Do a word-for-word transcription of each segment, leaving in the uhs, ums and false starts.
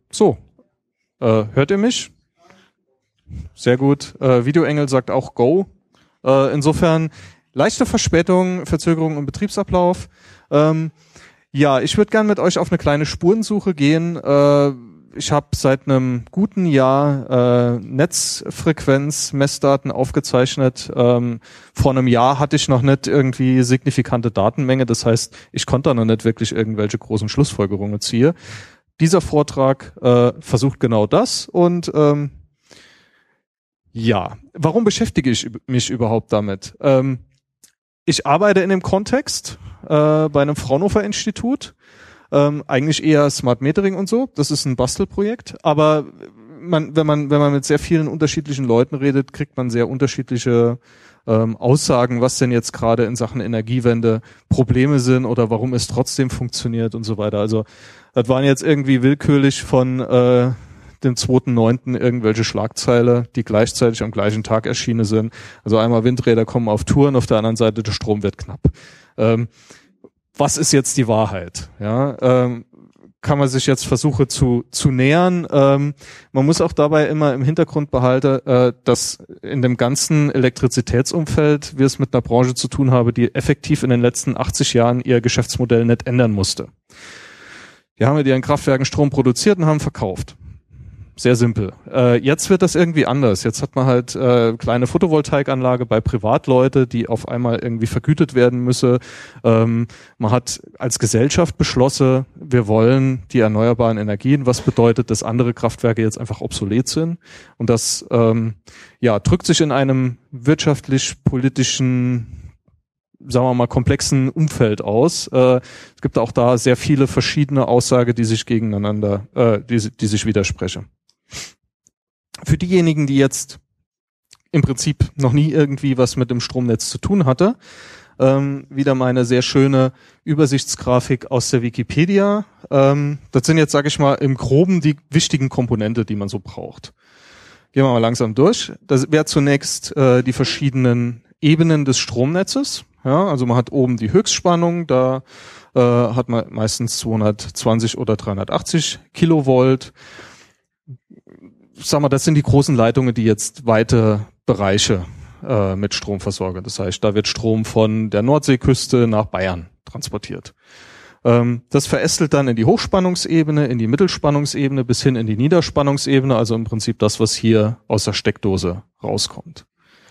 So, äh, hört ihr mich? Sehr gut. Äh, Videoengel sagt auch Go. Äh, insofern leichte Verspätung, Verzögerung im Betriebsablauf. Ähm, ja, ich würde gern mit euch auf eine kleine Spurensuche gehen. Äh, ich habe seit einem guten Jahr äh, Netzfrequenz-Messdaten aufgezeichnet. Ähm, vor einem Jahr hatte ich noch nicht irgendwie signifikante Datenmenge. Das heißt, ich konnte da noch nicht wirklich irgendwelche großen Schlussfolgerungen ziehen. Dieser Vortrag äh, versucht genau das und ähm, ja, warum beschäftige ich mich überhaupt damit? Ähm, ich arbeite in dem Kontext äh, bei einem Fraunhofer-Institut, ähm, eigentlich eher Smart Metering und so. Das ist ein Bastelprojekt, aber man, wenn man wenn man mit sehr vielen unterschiedlichen Leuten redet, kriegt man sehr unterschiedliche ähm, Aussagen, was denn jetzt gerade in Sachen Energiewende Probleme sind oder warum es trotzdem funktioniert und so weiter. Also das waren jetzt irgendwie willkürlich von äh, dem zweiten neunten irgendwelche Schlagzeile, die gleichzeitig am gleichen Tag erschienen sind. Also einmal Windräder kommen auf Touren, auf der anderen Seite der Strom wird knapp. Ähm, was ist jetzt die Wahrheit? Ja, ähm, kann man sich jetzt versuchen zu zu nähern. Ähm, man muss auch dabei immer im Hintergrund behalten, äh, dass in dem ganzen Elektrizitätsumfeld wir es mit einer Branche zu tun haben, die effektiv in den letzten achtzig Jahren ihr Geschäftsmodell nicht ändern musste. Die haben mit ihren Kraftwerken Strom produziert und haben verkauft. Sehr simpel. Äh, jetzt wird das irgendwie anders. Jetzt hat man halt äh, kleine Photovoltaikanlage bei Privatleute, die auf einmal irgendwie vergütet werden müsse. Ähm, man hat als Gesellschaft beschlossen, wir wollen die erneuerbaren Energien, was bedeutet, dass andere Kraftwerke jetzt einfach obsolet sind. Und das ähm, ja drückt sich in einem wirtschaftlich-politischen, sagen wir mal, komplexen Umfeld aus. Äh, es gibt auch da sehr viele verschiedene Aussagen, die sich gegeneinander, äh, die, die sich widersprechen. Für diejenigen, die jetzt im Prinzip noch nie irgendwie was mit dem Stromnetz zu tun hatte, ähm, wieder meine sehr schöne Übersichtsgrafik aus der Wikipedia. Ähm, das sind jetzt, sage ich mal, im Groben die wichtigen Komponente, die man so braucht. Gehen wir mal langsam durch. Das wäre zunächst äh, die verschiedenen Ebenen des Stromnetzes. Ja, also man hat oben die Höchstspannung, da äh, hat man meistens zweihundertzwanzig oder dreihundertachtzig Kilovolt. Sag mal, das sind die großen Leitungen, die jetzt weite Bereiche äh, mit Strom versorgen. Das heißt, da wird Strom von der Nordseeküste nach Bayern transportiert. Ähm, das verästelt dann in die Hochspannungsebene, in die Mittelspannungsebene bis hin in die Niederspannungsebene, also im Prinzip das, was hier aus der Steckdose rauskommt.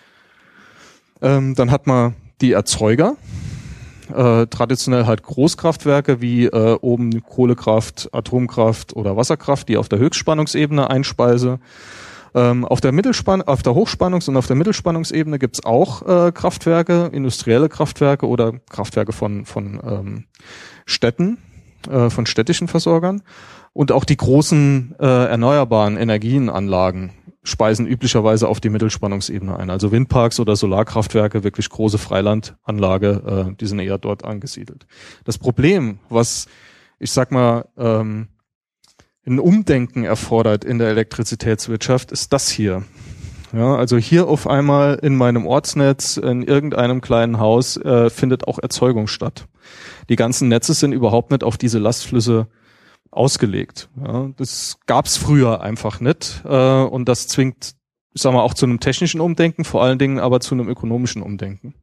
Ähm, dann hat man die Erzeuger. Äh, traditionell halt Großkraftwerke wie äh, oben Kohlekraft, Atomkraft oder Wasserkraft, die auf der Höchstspannungsebene einspeise. Ähm, auf der Mittelspann auf der Hochspannungs- und auf der Mittelspannungsebene gibt's auch äh, Kraftwerke, industrielle Kraftwerke oder Kraftwerke von von ähm, Städten, äh, von städtischen Versorgern. Und auch die großen äh, erneuerbaren Energienanlagen speisen üblicherweise auf die Mittelspannungsebene ein. Also Windparks oder Solarkraftwerke, wirklich große Freilandanlage, äh, die sind eher dort angesiedelt. Das Problem, was ich sag mal ähm, ein Umdenken erfordert in der Elektrizitätswirtschaft, ist das hier. Ja, also hier auf einmal in meinem Ortsnetz, in irgendeinem kleinen Haus äh, findet auch Erzeugung statt. Die ganzen Netze sind überhaupt nicht auf diese Lastflüsse ausgelegt. Ja, das gab's früher einfach nicht äh, und das zwingt, ich sag mal, auch zu einem technischen Umdenken, vor allen Dingen aber zu einem ökonomischen Umdenken.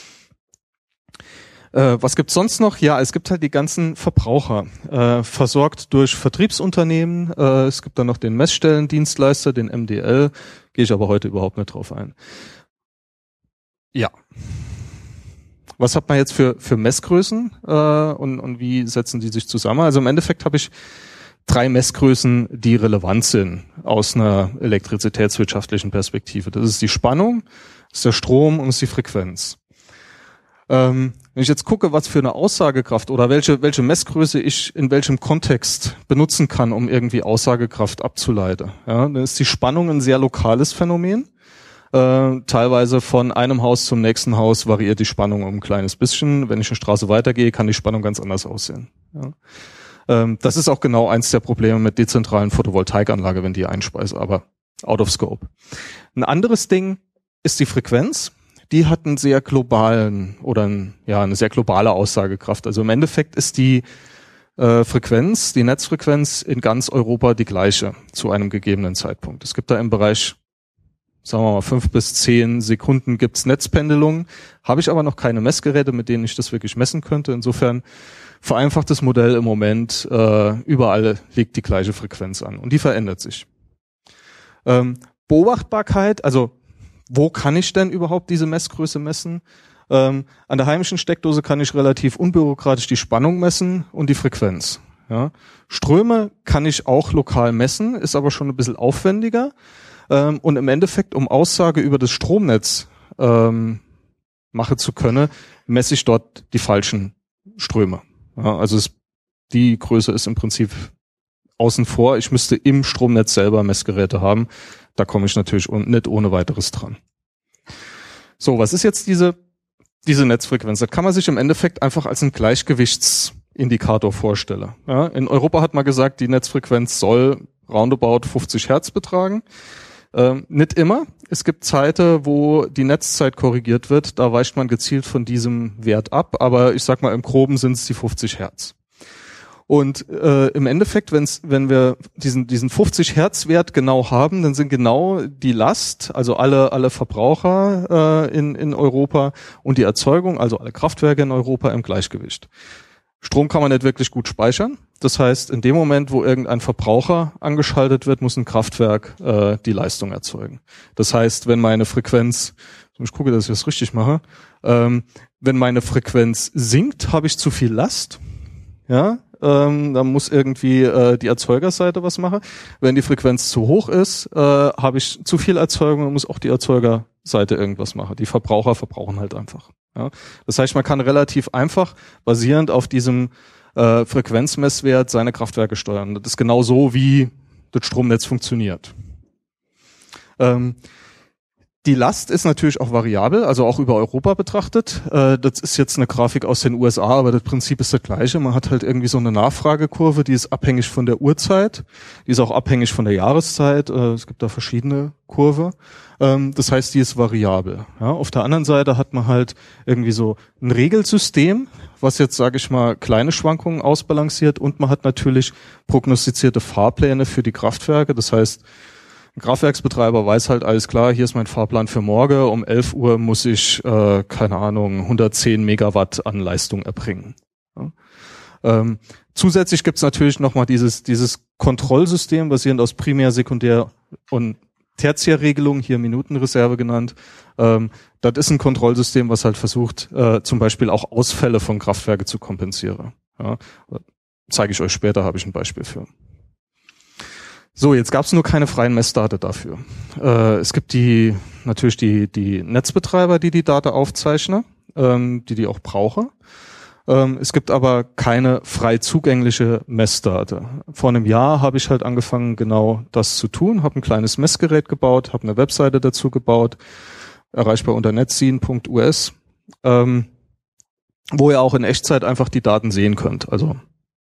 Äh, was gibt's sonst noch? Ja, es gibt halt die ganzen Verbraucher, äh, versorgt durch Vertriebsunternehmen. Äh, es gibt dann noch den Messstellendienstleister, den M D L. Gehe ich aber heute überhaupt nicht drauf ein. Ja. Was hat man jetzt für für Messgrößen äh, und, und wie setzen die sich zusammen? Also im Endeffekt habe ich drei Messgrößen, die relevant sind aus einer elektrizitätswirtschaftlichen Perspektive. Das ist die Spannung, das ist der Strom und das ist die Frequenz. Ähm, wenn ich jetzt gucke, was für eine Aussagekraft oder welche welche Messgröße ich in welchem Kontext benutzen kann, um irgendwie Aussagekraft abzuleiten, ja, dann ist die Spannung ein sehr lokales Phänomen. Äh, teilweise von einem Haus zum nächsten Haus variiert die Spannung um ein kleines bisschen. Wenn ich eine Straße weitergehe, kann die Spannung ganz anders aussehen. Ja. Ähm, das ist auch genau eins der Probleme mit dezentralen Photovoltaikanlage, wenn die einspeise, aber out of scope. Ein anderes Ding ist die Frequenz. Die hat einen sehr globalen oder ein, ja eine sehr globale Aussagekraft. Also im Endeffekt ist die äh, Frequenz, die Netzfrequenz in ganz Europa die gleiche zu einem gegebenen Zeitpunkt. Es gibt da im Bereich, sagen wir mal, fünf bis zehn Sekunden gibt's Netzpendelungen. Habe ich aber noch keine Messgeräte, mit denen ich das wirklich messen könnte. Insofern vereinfachtes Modell im Moment, äh, überall liegt die gleiche Frequenz an und die verändert sich. Ähm, Beobachtbarkeit, also wo kann ich denn überhaupt diese Messgröße messen? Ähm, an der heimischen Steckdose kann ich relativ unbürokratisch die Spannung messen und die Frequenz. Ja. Ströme kann ich auch lokal messen, ist aber schon ein bisschen aufwendiger. Ähm, und im Endeffekt, um Aussage über das Stromnetz ähm, machen zu können, messe ich dort die falschen Ströme. Ja, also es, die Größe ist im Prinzip außen vor. Ich müsste im Stromnetz selber Messgeräte haben. Da komme ich natürlich nicht ohne weiteres dran. So, was ist jetzt diese diese Netzfrequenz? Das kann man sich im Endeffekt einfach als einen Gleichgewichtsindikator vorstellen. Ja, in Europa hat man gesagt, die Netzfrequenz soll roundabout fünfzig Hertz betragen. Ähm, nicht immer. Es gibt Zeiten, wo die Netzzeit korrigiert wird. Da weicht man gezielt von diesem Wert ab. Aber ich sag mal, im Groben sind es die fünfzig Hertz. Und äh, im Endeffekt, wenn's, wenn wir diesen diesen fünfzig Hertz Wert genau haben, dann sind genau die Last, also alle alle Verbraucher äh, in in Europa und die Erzeugung, also alle Kraftwerke in Europa im Gleichgewicht. Strom kann man nicht wirklich gut speichern. Das heißt, in dem Moment, wo irgendein Verbraucher angeschaltet wird, muss ein Kraftwerk äh, die Leistung erzeugen. Das heißt, wenn meine Frequenz, ich gucke, dass ich das richtig mache, ähm, wenn meine Frequenz sinkt, habe ich zu viel Last. Ja, ähm, dann muss irgendwie äh, die Erzeugerseite was machen. Wenn die Frequenz zu hoch ist, äh, habe ich zu viel Erzeugung, dann muss auch die Erzeugerseite irgendwas machen. Die Verbraucher verbrauchen halt einfach. Ja. Das heißt, man kann relativ einfach, basierend auf diesem äh, Frequenzmesswert, seine Kraftwerke steuern. Das ist genau so, wie das Stromnetz funktioniert. Ähm, Die Last ist natürlich auch variabel, also auch über Europa betrachtet. Äh, das ist jetzt eine Grafik aus den U S A, aber das Prinzip ist das gleiche. Man hat halt irgendwie so eine Nachfragekurve, die ist abhängig von der Uhrzeit, die ist auch abhängig von der Jahreszeit. Äh, es gibt da verschiedene Kurve. Ähm, das heißt, die ist variabel. Ja, auf der anderen Seite hat man halt irgendwie so ein Regelsystem, was jetzt, sage ich mal, kleine Schwankungen ausbalanciert, und man hat natürlich prognostizierte Fahrpläne für die Kraftwerke. Das heißt, ein Kraftwerksbetreiber weiß halt, alles klar, hier ist mein Fahrplan für morgen, um elf Uhr muss ich, äh, keine Ahnung, hundertzehn Megawatt an Leistung erbringen. Ja. Ähm, zusätzlich gibt's natürlich nochmal dieses dieses Kontrollsystem, basierend aus Primär-, Sekundär- und Tertiärregelungen, hier Minutenreserve genannt. Ähm, das ist ein Kontrollsystem, was halt versucht, äh, zum Beispiel auch Ausfälle von Kraftwerken zu kompensieren. Ja. Zeige ich euch später, habe ich ein Beispiel für. So, jetzt gab es nur keine freien Messdaten dafür. Äh, es gibt die natürlich die die Netzbetreiber, die die Daten aufzeichnen, ähm, die die auch brauchen. Ähm, es gibt aber keine frei zugängliche Messdaten. Vor einem Jahr habe ich halt angefangen, genau das zu tun, habe ein kleines Messgerät gebaut, habe eine Webseite dazu gebaut, erreichbar unter netzscene punkt u s, ähm, wo ihr auch in Echtzeit einfach die Daten sehen könnt. Also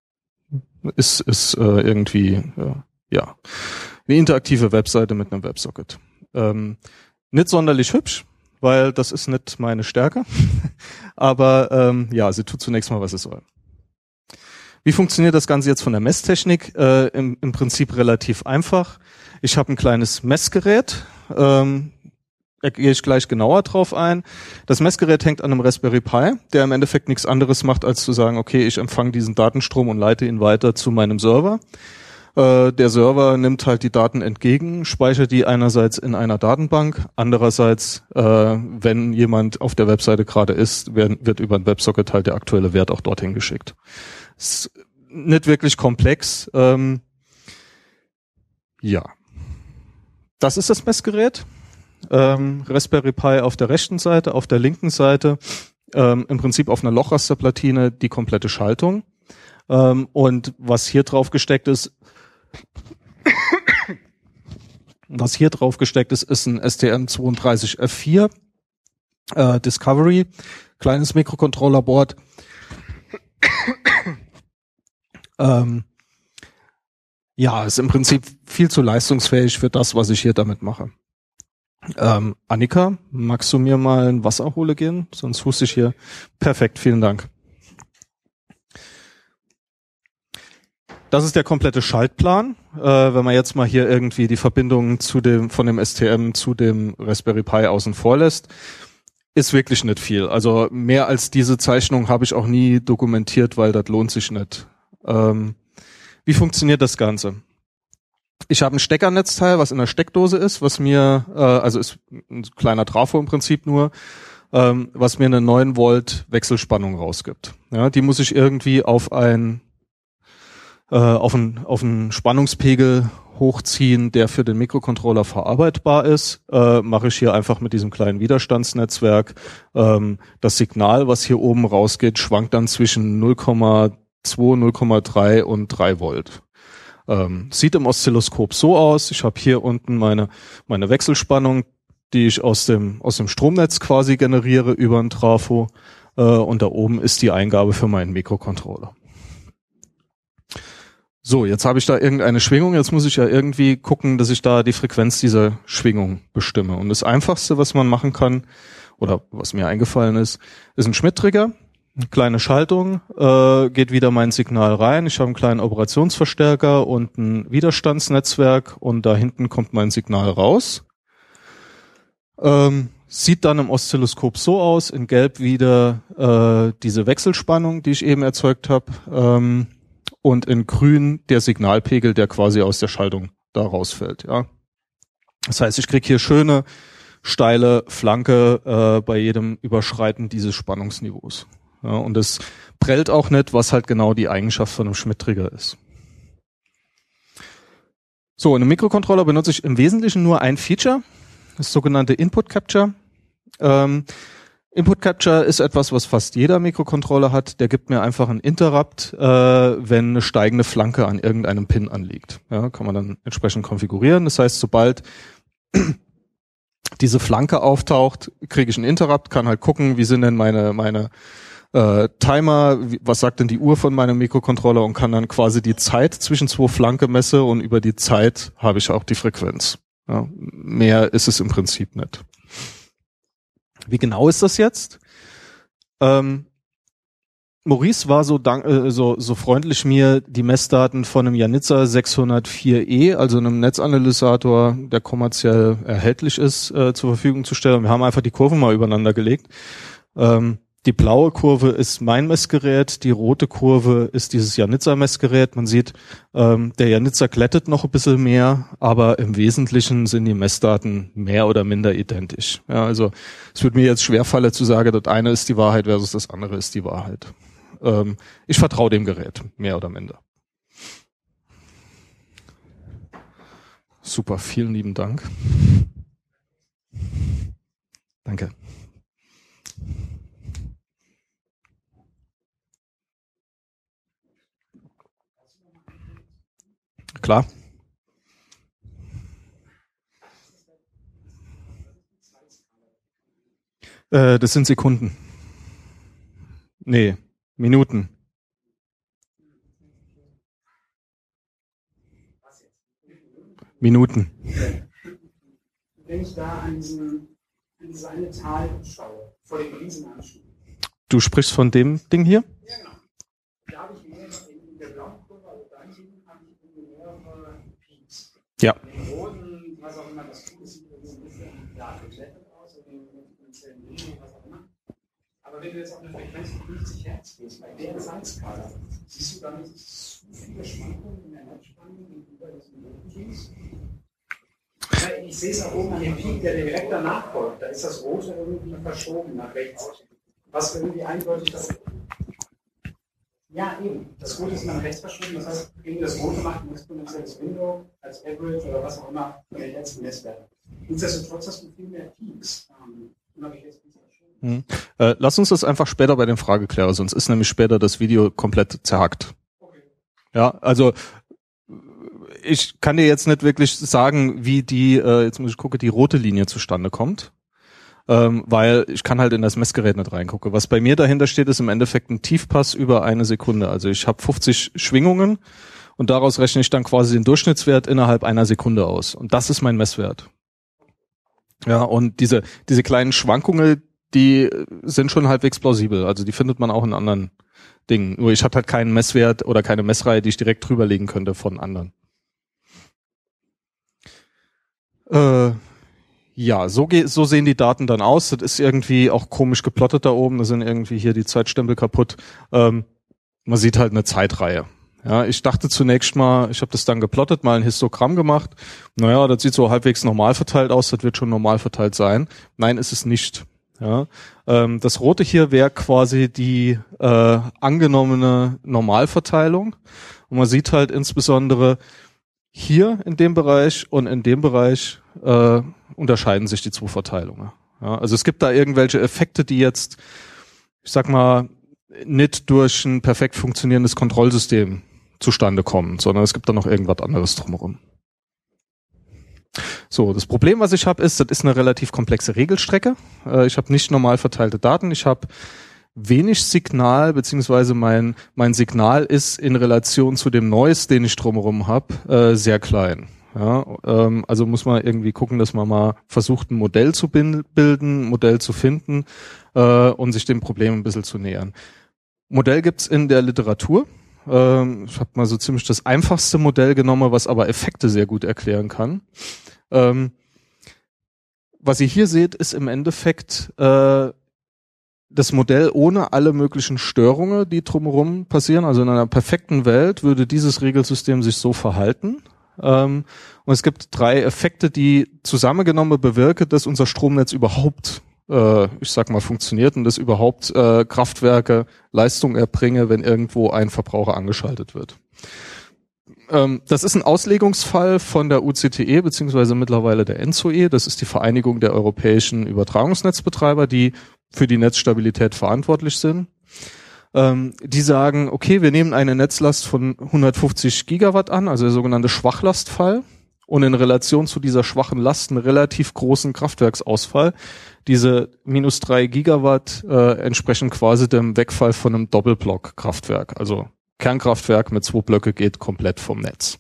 ist ist äh, irgendwie äh, ja, eine interaktive Webseite mit einem Websocket. Ähm, nicht sonderlich hübsch, weil das ist nicht meine Stärke. Aber ähm, ja, sie tut zunächst mal, was es soll. Wie funktioniert das Ganze jetzt von der Messtechnik? Äh, im, Im Prinzip relativ einfach. Ich habe ein kleines Messgerät. Ähm, da gehe ich gleich genauer drauf ein. Das Messgerät hängt an einem Raspberry Pi, der im Endeffekt nichts anderes macht, als zu sagen, okay, ich empfange diesen Datenstrom und leite ihn weiter zu meinem Server. Der Server nimmt halt die Daten entgegen, speichert die einerseits in einer Datenbank, andererseits, äh, wenn jemand auf der Webseite gerade ist, wird, wird über ein WebSocket halt der aktuelle Wert auch dorthin geschickt. Ist nicht wirklich komplex. Ähm, ja, das ist das Messgerät. Ähm, Raspberry Pi auf der rechten Seite, auf der linken Seite ähm, im Prinzip auf einer Lochrasterplatine die komplette Schaltung. Ähm, und was hier drauf gesteckt ist, Was hier drauf gesteckt ist, ist ein S T M zweiunddreißig F vier äh, Discovery, kleines Mikrocontrollerboard. ähm, ja, ist im Prinzip viel zu leistungsfähig für das, was ich hier damit mache. Ähm, Annika, magst du mir mal ein Wasser holen gehen? Sonst huste ich hier. Perfekt, vielen Dank. das ist der komplette Schaltplan. Äh, wenn man jetzt mal hier irgendwie die Verbindung zu dem von dem S T M zu dem Raspberry Pi außen vor lässt, ist wirklich nicht viel. Also mehr als diese Zeichnung habe ich auch nie dokumentiert, weil das lohnt sich nicht. Ähm, wie funktioniert das Ganze? Ich habe ein Steckernetzteil, was in der Steckdose ist, was mir, äh, also ist ein kleiner Trafo im Prinzip nur, ähm, was mir eine neun Volt Wechselspannung rausgibt. Ja, die muss ich irgendwie auf ein äh, auf einen auf einen Spannungspegel hochziehen, der für den Mikrocontroller verarbeitbar ist. Äh, mache ich hier einfach mit diesem kleinen Widerstandsnetzwerk. Ähm, das Signal, was hier oben rausgeht, schwankt dann zwischen null Komma zwei, null Komma drei und drei Volt. Ähm, sieht im Oszilloskop so aus. Ich habe hier unten meine meine Wechselspannung, die ich aus dem aus dem Stromnetz quasi generiere über ein Trafo, äh, und da oben ist die Eingabe für meinen Mikrocontroller. So, jetzt habe ich da irgendeine Schwingung. Jetzt muss ich ja irgendwie gucken, dass ich da die Frequenz dieser Schwingung bestimme. Und das Einfachste, was man machen kann, oder was mir eingefallen ist, ist ein Schmidt-Trigger. Eine kleine Schaltung, äh, geht wieder mein Signal rein. Ich habe einen kleinen Operationsverstärker und ein Widerstandsnetzwerk und da hinten kommt mein Signal raus. Ähm, sieht dann im Oszilloskop so aus, in Gelb wieder äh, diese Wechselspannung, die ich eben erzeugt habe, ähm, und in Grün der Signalpegel, der quasi aus der Schaltung da rausfällt. Ja, das heißt, ich kriege hier schöne steile Flanke äh, bei jedem Überschreiten dieses Spannungsniveaus. Ja, und es prellt auch nicht, was halt genau die Eigenschaft von einem Schmidt-Trigger ist. So, in einem Mikrocontroller benutze ich im Wesentlichen nur ein Feature, das sogenannte Input Capture. Ähm, Input Capture ist etwas, was fast jeder Mikrocontroller hat. Der gibt mir einfach einen Interrupt, äh, wenn eine steigende Flanke an irgendeinem Pin anliegt. Ja, kann man dann entsprechend konfigurieren. Das heißt, sobald diese Flanke auftaucht, kriege ich einen Interrupt, kann halt gucken, wie sind denn meine meine äh, Timer, wie, was sagt denn die Uhr von meinem Mikrocontroller, und kann dann quasi die Zeit zwischen zwei Flanke messe, und über die Zeit habe ich auch die Frequenz. Ja, mehr ist es im Prinzip nicht. Wie genau ist das jetzt? Ähm, Maurice war so, dank, äh, so so freundlich, mir die Messdaten von einem Janitzer sechshundertvier E, also einem Netzanalysator, der kommerziell erhältlich ist, äh, zur Verfügung zu stellen. Wir haben einfach die Kurven mal übereinander gelegt. Ähm, die blaue Kurve ist mein Messgerät, die rote Kurve ist dieses Janitzer-Messgerät. Man sieht, ähm, der Janitzer glättet noch ein bisschen mehr, aber im Wesentlichen sind die Messdaten mehr oder minder identisch. Ja, also es wird mir jetzt schwerfallen zu sagen, das eine ist die Wahrheit versus das andere ist die Wahrheit. Ähm, ich vertraue dem Gerät, mehr oder minder. Super, vielen lieben Dank. Danke. Klar. Äh, das sind Sekunden. Nee, Minuten. Minuten. Wenn ich da an, diesen, an diese eine Tal schaue, vor dem Riesenanstieg. Du sprichst von dem Ding hier? Ja, genau. Da habe ich mehrere, in der blauen Kurve, also da hinten habe ich mehrere Peaks. Ja. In den roten, was auch immer das tut, sieht ein bisschen ja, geklettert aus, in den exponentiellen Linien, was auch immer. Aber wenn du jetzt auf eine Frequenz von fünfzig Hertz gehst, bei der Zeitskala, siehst du da nicht zu viele Schwankungen in der Netzspannung gegenüber diesen roten Peaks? Ich sehe es auch oben an dem Peak, der direkt danach folgt. Da ist das Rote irgendwie verschoben nach rechts. Was irgendwie eindeutig das. Ja, eben. Das Rote ist nach rechts verschoben. Das heißt, irgendwie das Rote macht ein exponentielles Window als Average oder was auch immer von den letzten Messwerten. Nichtsdestotrotz hast du viel mehr Peaks. Hm. Äh, lass uns das einfach später bei den Fragen klären, sonst ist nämlich später das Video komplett zerhackt. Okay. Ja, also ich kann dir jetzt nicht wirklich sagen, wie die, äh, jetzt muss ich gucken, die rote Linie zustande kommt, ähm, weil ich kann halt in das Messgerät nicht reingucken. Was bei mir dahinter steht, ist im Endeffekt ein Tiefpass über eine Sekunde. Also ich habe fünfzig Schwingungen und daraus rechne ich dann quasi den Durchschnittswert innerhalb einer Sekunde aus. Und das ist mein Messwert. Ja, und diese diese kleinen Schwankungen, die sind schon halbwegs plausibel. Also die findet man auch in anderen Dingen. Nur ich habe halt keinen Messwert oder keine Messreihe, die ich direkt drüberlegen könnte von anderen. Äh, ja, so, ge- so sehen die Daten dann aus. Das ist irgendwie auch komisch geplottet da oben. Da sind irgendwie hier die Zeitstempel kaputt. Ähm, man sieht halt eine Zeitreihe. Ja, ich dachte zunächst mal, ich habe das dann geplottet, mal ein Histogramm gemacht. Naja, das sieht so halbwegs normal verteilt aus. Das wird schon normal verteilt sein. Nein, ist es nicht. Ja, ähm, das Rote hier wäre quasi die äh, angenommene Normalverteilung. Und man sieht halt insbesondere hier in dem Bereich und in dem Bereich äh, unterscheiden sich die zwei Verteilungen. Ja, also es gibt da irgendwelche Effekte, die jetzt, ich sag mal, nicht durch ein perfekt funktionierendes Kontrollsystem zustande kommen, sondern es gibt da noch irgendwas anderes drumherum. So, das Problem, was ich habe, ist, das ist eine relativ komplexe Regelstrecke. Äh, ich habe nicht normal verteilte Daten. Ich habe wenig Signal, beziehungsweise mein mein Signal ist in Relation zu dem Noise, den ich drumherum habe, äh, sehr klein. Ja, ähm, also muss man irgendwie gucken, dass man mal versucht, ein Modell zu bin- bilden, ein Modell zu finden äh, und sich dem Problem ein bisschen zu nähern. Modell gibt's in der Literatur. Ähm, ich habe mal so ziemlich das einfachste Modell genommen, was aber Effekte sehr gut erklären kann. Ähm, was ihr hier seht, ist im Endeffekt äh, das Modell ohne alle möglichen Störungen, die drumherum passieren. Also in einer perfekten Welt würde dieses Regelsystem sich so verhalten. Ähm, und es gibt drei Effekte, die zusammengenommen bewirken, dass unser Stromnetz überhaupt, äh, ich sag mal, funktioniert und dass überhaupt äh, Kraftwerke Leistung erbringen, wenn irgendwo ein Verbraucher angeschaltet wird. Ähm, das ist ein Auslegungsfall von der U C T E beziehungsweise mittlerweile der ENZOE. Das ist die Vereinigung der europäischen Übertragungsnetzbetreiber, die für die Netzstabilität verantwortlich sind. Ähm, die sagen, okay, wir nehmen eine Netzlast von hundertfünfzig Gigawatt an, also der sogenannte Schwachlastfall, und in Relation zu dieser schwachen Last einen relativ großen Kraftwerksausfall. Diese minus drei Gigawatt äh, entsprechen quasi dem Wegfall von einem Doppelblock-Kraftwerk. Also Kernkraftwerk mit zwei Blöcke geht komplett vom Netz.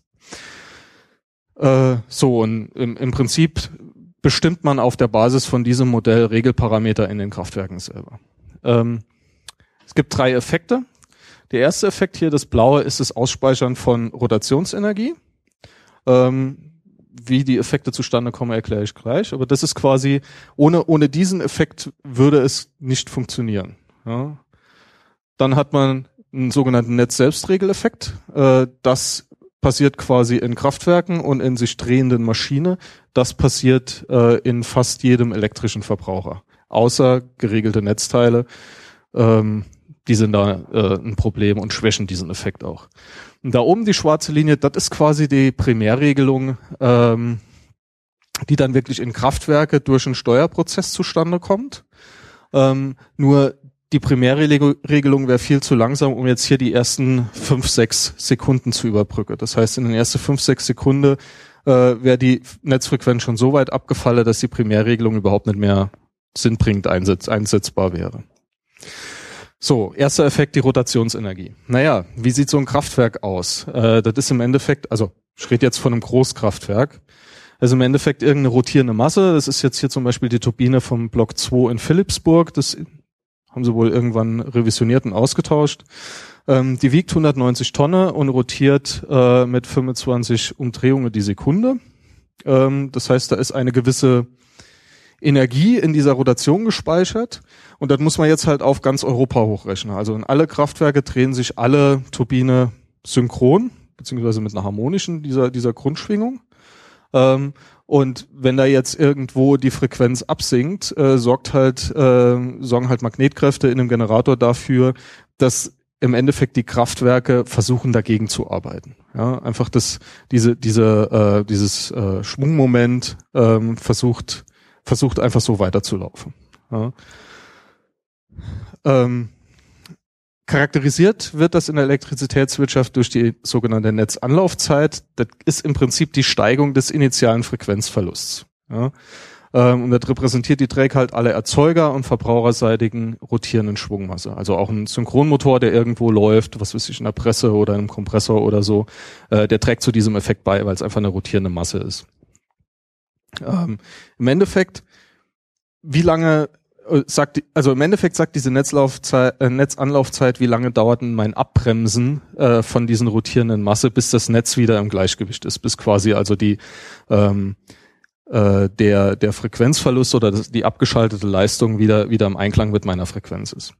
Äh, so, und im, im Prinzip bestimmt man auf der Basis von diesem Modell Regelparameter in den Kraftwerken selber. Ähm, es gibt drei Effekte. Der erste Effekt hier, das blaue, ist das Ausspeichern von Rotationsenergie. Ähm, wie die Effekte zustande kommen, erkläre ich gleich. Aber das ist quasi, ohne, ohne diesen Effekt würde es nicht funktionieren. Ja. Dann hat man einen sogenannten Netz-Selbstregeleffekt. Äh, das passiert quasi in Kraftwerken und in sich drehenden Maschinen. Das passiert äh, in fast jedem elektrischen Verbraucher. Außer geregelte Netzteile. Ähm, die sind da äh, ein Problem und schwächen diesen Effekt auch. Und da oben die schwarze Linie, das ist quasi die Primärregelung, ähm, die dann wirklich in Kraftwerke durch einen Steuerprozess zustande kommt. Ähm, nur die Primärregelung wäre viel zu langsam, um jetzt hier die ersten fünf, sechs Sekunden zu überbrücken. Das heißt, in den ersten fünf, sechs Sekunden äh, wäre die Netzfrequenz schon so weit abgefallen, dass die Primärregelung überhaupt nicht mehr sinnbringend einsetz- einsetzbar wäre. So, erster Effekt, die Rotationsenergie. Naja, wie sieht so ein Kraftwerk aus? Äh, das ist im Endeffekt, also ich rede jetzt von einem Großkraftwerk, also im Endeffekt irgendeine rotierende Masse. Das ist jetzt hier zum Beispiel die Turbine vom Block zwei in Philipsburg. Das haben sie wohl irgendwann revisioniert und ausgetauscht. Ähm, die wiegt hundertneunzig Tonnen und rotiert äh, mit fünfundzwanzig Umdrehungen die Sekunde. Ähm, das heißt, da ist eine gewisse Energie in dieser Rotation gespeichert und das muss man jetzt halt auf ganz Europa hochrechnen. Also in alle Kraftwerke drehen sich alle Turbine synchron, beziehungsweise mit einer harmonischen dieser, dieser Grundschwingung. Ähm, und wenn da jetzt irgendwo die Frequenz absinkt, äh, sorgt halt, äh, sorgen halt Magnetkräfte in einem Generator dafür, dass im Endeffekt die Kraftwerke versuchen dagegen zu arbeiten. Ja, einfach das, diese, diese, äh, dieses äh, Schwungmoment ähm, versucht versucht einfach so weiterzulaufen. Ja. Ähm, charakterisiert wird das in der Elektrizitätswirtschaft durch die sogenannte Netzanlaufzeit. Das ist im Prinzip die Steigung des initialen Frequenzverlusts. Ja. Ähm, und das repräsentiert die Träger halt alle Erzeuger- und verbraucherseitigen rotierenden Schwungmasse. Also auch ein Synchronmotor, der irgendwo läuft, was weiß ich, in der Presse oder in einem Kompressor oder so, äh, der trägt zu diesem Effekt bei, weil es einfach eine rotierende Masse ist. Ähm, im Endeffekt, wie lange sagt, also im Endeffekt sagt diese Netzlaufzeit, äh, Netzanlaufzeit, wie lange dauert denn mein Abbremsen äh, von diesen rotierenden Masse, bis das Netz wieder im Gleichgewicht ist, bis quasi also die ähm, äh, der der Frequenzverlust oder das, die abgeschaltete Leistung wieder wieder im Einklang mit meiner Frequenz ist.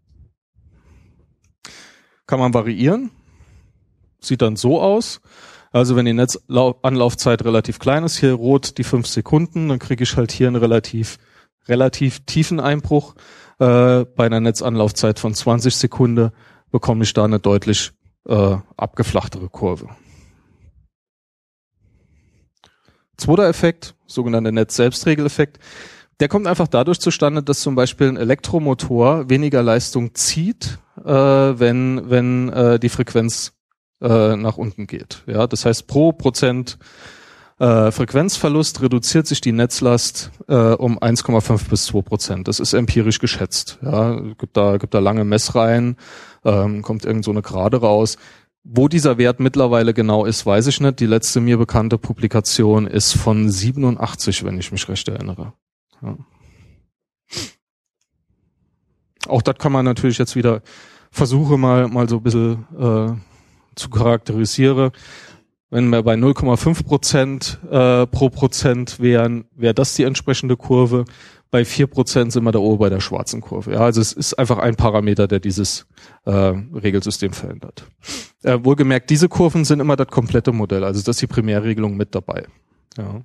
Kann man variieren. Sieht dann so aus. Also wenn die Netzanlaufzeit relativ klein ist, hier rot die fünf Sekunden, dann kriege ich halt hier einen relativ relativ tiefen Einbruch. Äh, bei einer Netzanlaufzeit von zwanzig Sekunden bekomme ich da eine deutlich äh, abgeflachtere Kurve. Zweiter Effekt, sogenannter Netz-Selbstregeleffekt, der kommt einfach dadurch zustande, dass zum Beispiel ein Elektromotor weniger Leistung zieht, äh, wenn wenn äh, die Frequenz äh, nach unten geht. Ja, das heißt, pro Prozent Äh, Frequenzverlust reduziert sich die Netzlast äh, um eins Komma fünf bis zwei Prozent. Das ist empirisch geschätzt. Ja, gibt da gibt da lange Messreihen, ähm, kommt irgend so eine Gerade raus. Wo dieser Wert mittlerweile genau ist, weiß ich nicht. Die letzte mir bekannte Publikation ist von siebenundachtzig, wenn ich mich recht erinnere. Ja. Auch das kann man natürlich jetzt wieder versuche mal mal so ein bisschen äh, zu charakterisieren. Wenn wir bei null Komma fünf Prozent äh, pro Prozent wären, wäre das die entsprechende Kurve. Bei vier Prozent sind wir da oben bei der schwarzen Kurve. Ja, also es ist einfach ein Parameter, der dieses äh, Regelsystem verändert. Äh, wohlgemerkt, diese Kurven sind immer das komplette Modell. Also das ist die Primärregelung mit dabei. Ja.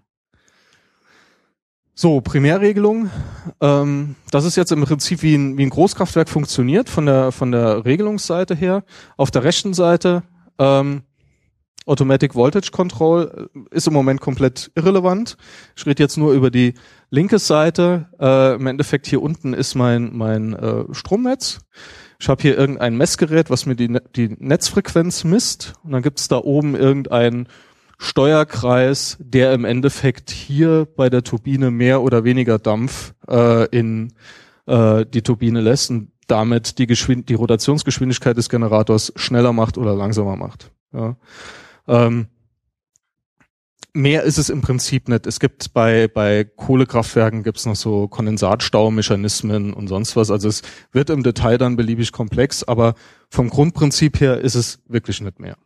So, Primärregelung. Ähm, das ist jetzt im Prinzip wie ein, wie ein Großkraftwerk funktioniert von der von der Regelungsseite her. Auf der rechten Seite ähm, Automatic Voltage Control ist im Moment komplett irrelevant. Ich rede jetzt nur über die linke Seite. Äh, im Endeffekt hier unten ist mein mein äh, Stromnetz. Ich habe hier irgendein Messgerät, was mir die, die Netzfrequenz misst. Und dann gibt es da oben irgendeinen Steuerkreis, der im Endeffekt hier bei der Turbine mehr oder weniger Dampf äh, in äh, die Turbine lässt und damit die, Geschwind- die Rotationsgeschwindigkeit des Generators schneller macht oder langsamer macht. Ja. Ähm, mehr ist es im Prinzip nicht. Es gibt bei bei Kohlekraftwerken gibt's noch so Kondensatstaumechanismen und sonst was. Also es wird im Detail dann beliebig komplex, aber vom Grundprinzip her ist es wirklich nicht mehr.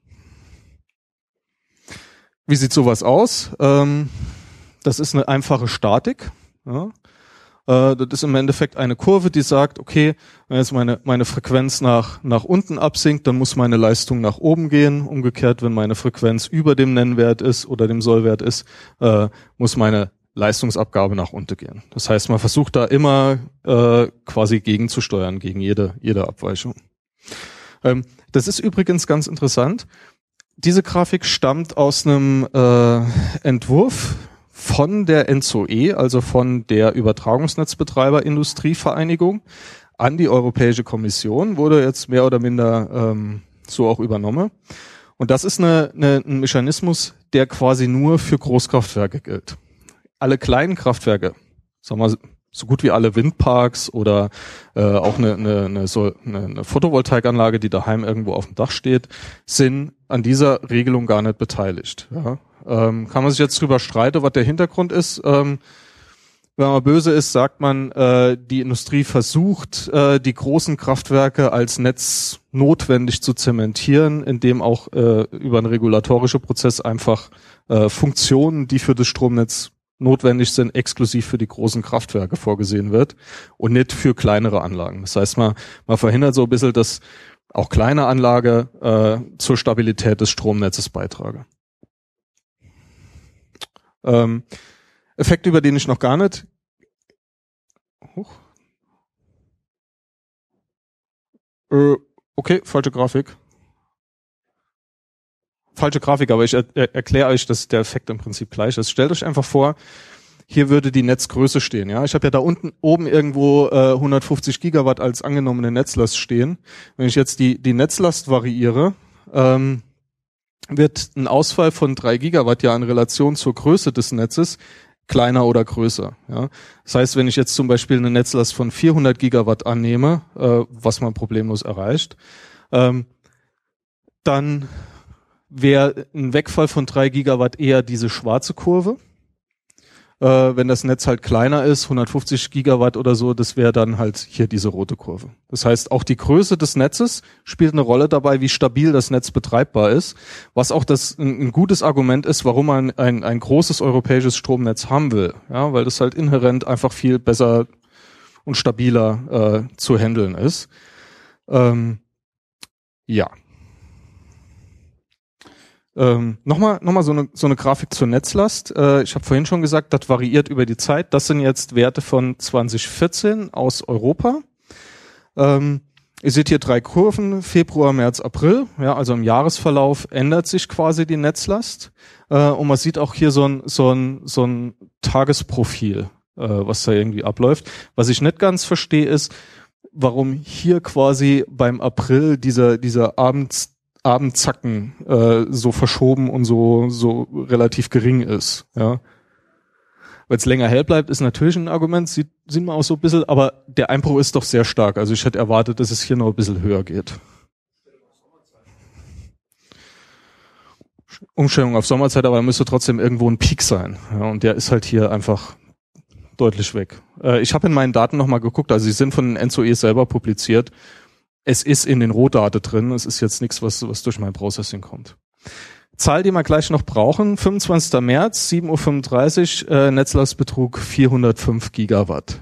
Wie sieht sowas aus? Ähm, das ist eine einfache Statik. Ja. Äh, das ist im Endeffekt eine Kurve, die sagt, okay, wenn jetzt meine meine Frequenz nach nach unten absinkt, dann muss meine Leistung nach oben gehen. Umgekehrt, wenn meine Frequenz über dem Nennwert ist oder dem Sollwert ist, äh, muss meine Leistungsabgabe nach unten gehen. Das heißt, man versucht da immer äh, quasi gegenzusteuern gegen jede jede Abweichung. Ähm, das ist übrigens ganz interessant. Diese Grafik stammt aus einem äh, Entwurf von der N Z O E, also von der Übertragungsnetzbetreiber-Industrievereinigung, an die Europäische Kommission, wurde jetzt mehr oder minder ähm, so auch übernommen. Und das ist eine, eine, ein Mechanismus, der quasi nur für Großkraftwerke gilt. Alle kleinen Kraftwerke, sagen wir so gut wie alle Windparks oder äh, auch eine, eine, eine, so eine, eine Photovoltaikanlage, die daheim irgendwo auf dem Dach steht, sind an dieser Regelung gar nicht beteiligt. Ja. Ähm, kann man sich jetzt drüber streiten, was der Hintergrund ist. Ähm, wenn man böse ist, sagt man, äh, die Industrie versucht, äh, die großen Kraftwerke als Netz notwendig zu zementieren, indem auch äh, über einen regulatorischen Prozess einfach äh, Funktionen, die für das Stromnetz notwendig sind, exklusiv für die großen Kraftwerke vorgesehen wird und nicht für kleinere Anlagen. Das heißt, man, man verhindert so ein bisschen, dass auch kleine Anlage äh, zur Stabilität des Stromnetzes beitragen. Ähm, Effekt, über den ich noch gar nicht Huch. Äh, okay, falsche Grafik. Falsche Grafik, aber ich er, er, erkläre euch, dass der Effekt im Prinzip gleich ist. Stellt euch einfach vor, hier würde die Netzgröße stehen. Ja, ich habe ja da unten oben irgendwo äh, hundertfünfzig Gigawatt als angenommene Netzlast stehen. Wenn ich jetzt die die Netzlast variiere, ähm, wird ein Ausfall von drei Gigawatt ja in Relation zur Größe des Netzes kleiner oder größer. Ja, das heißt, wenn ich jetzt zum Beispiel eine Netzlast von vierhundert Gigawatt annehme, äh, was man problemlos erreicht, ähm, dann wäre ein Wegfall von drei Gigawatt eher diese schwarze Kurve. Äh, wenn das Netz halt kleiner ist, hundertfünfzig Gigawatt oder so, das wäre dann halt hier diese rote Kurve. Das heißt, auch die Größe des Netzes spielt eine Rolle dabei, wie stabil das Netz betreibbar ist, was auch das ein, ein gutes Argument ist, warum man ein, ein großes europäisches Stromnetz haben will. Ja, weil das halt inhärent einfach viel besser und stabiler äh, zu handeln ist. Ähm, ja. Ähm, nochmal, nochmal so eine, so eine Grafik zur Netzlast. Äh, ich habe vorhin schon gesagt, das variiert über die Zeit. Das sind jetzt Werte von zwanzig vierzehn aus Europa. Ähm, ihr seht hier drei Kurven, Februar, März, April. Ja, also im Jahresverlauf ändert sich quasi die Netzlast. Äh, und man sieht auch hier so ein, so ein, so ein Tagesprofil, äh, was da irgendwie abläuft. Was ich nicht ganz verstehe ist, warum hier quasi beim April dieser, dieser Abends Abendzacken äh, so verschoben und so so relativ gering ist, ja. Weil es länger hell bleibt, ist natürlich ein Argument, sieht, sieht man auch so ein bisschen, aber der Einbruch ist doch sehr stark. Also ich hätte erwartet, dass es hier noch ein bisschen höher geht. Umstellung auf Sommerzeit, aber da müsste trotzdem irgendwo ein Peak sein. Ja, und der ist halt hier einfach deutlich weg. Äh, ich habe in meinen Daten nochmal geguckt, also sie sind von den N Z O E selber publiziert. Es ist in den Rohdaten drin. Es ist jetzt nichts, was, was durch mein Processing kommt. Zahl, die wir gleich noch brauchen. fünfundzwanzigster März, sieben Uhr fünfunddreißig, äh, Netzlastbetrug vierhundertfünf Gigawatt.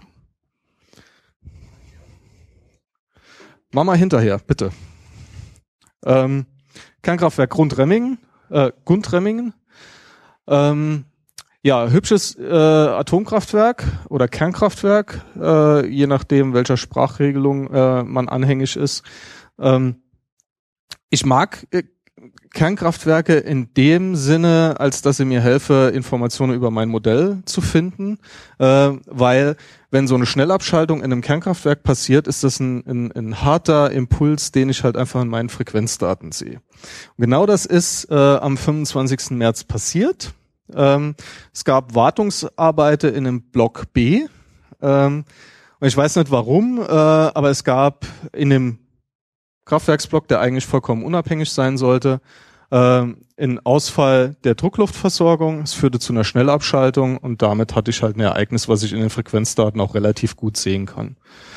Mach mal hinterher, bitte. Ähm, Kernkraftwerk Grundremmingen, äh, Gundremmingen. Ähm, Ja, hübsches äh, Atomkraftwerk oder Kernkraftwerk, äh, je nachdem, welcher Sprachregelung äh, man anhängig ist. Ähm, ich mag äh, Kernkraftwerke in dem Sinne, als dass sie mir helfe, Informationen über mein Modell zu finden, äh, weil wenn so eine Schnellabschaltung in einem Kernkraftwerk passiert, ist das ein, ein, ein harter Impuls, den ich halt einfach in meinen Frequenzdaten sehe. Und genau das ist äh, am fünfundzwanzigsten März passiert. Ähm, es gab Wartungsarbeiten in einem Block B. Ähm, und ich weiß nicht warum, äh, aber es gab in dem Kraftwerksblock, der eigentlich vollkommen unabhängig sein sollte, äh, einen Ausfall der Druckluftversorgung. Es führte zu einer Schnellabschaltung und damit hatte ich halt ein Ereignis, was ich in den Frequenzdaten auch relativ gut sehen kann.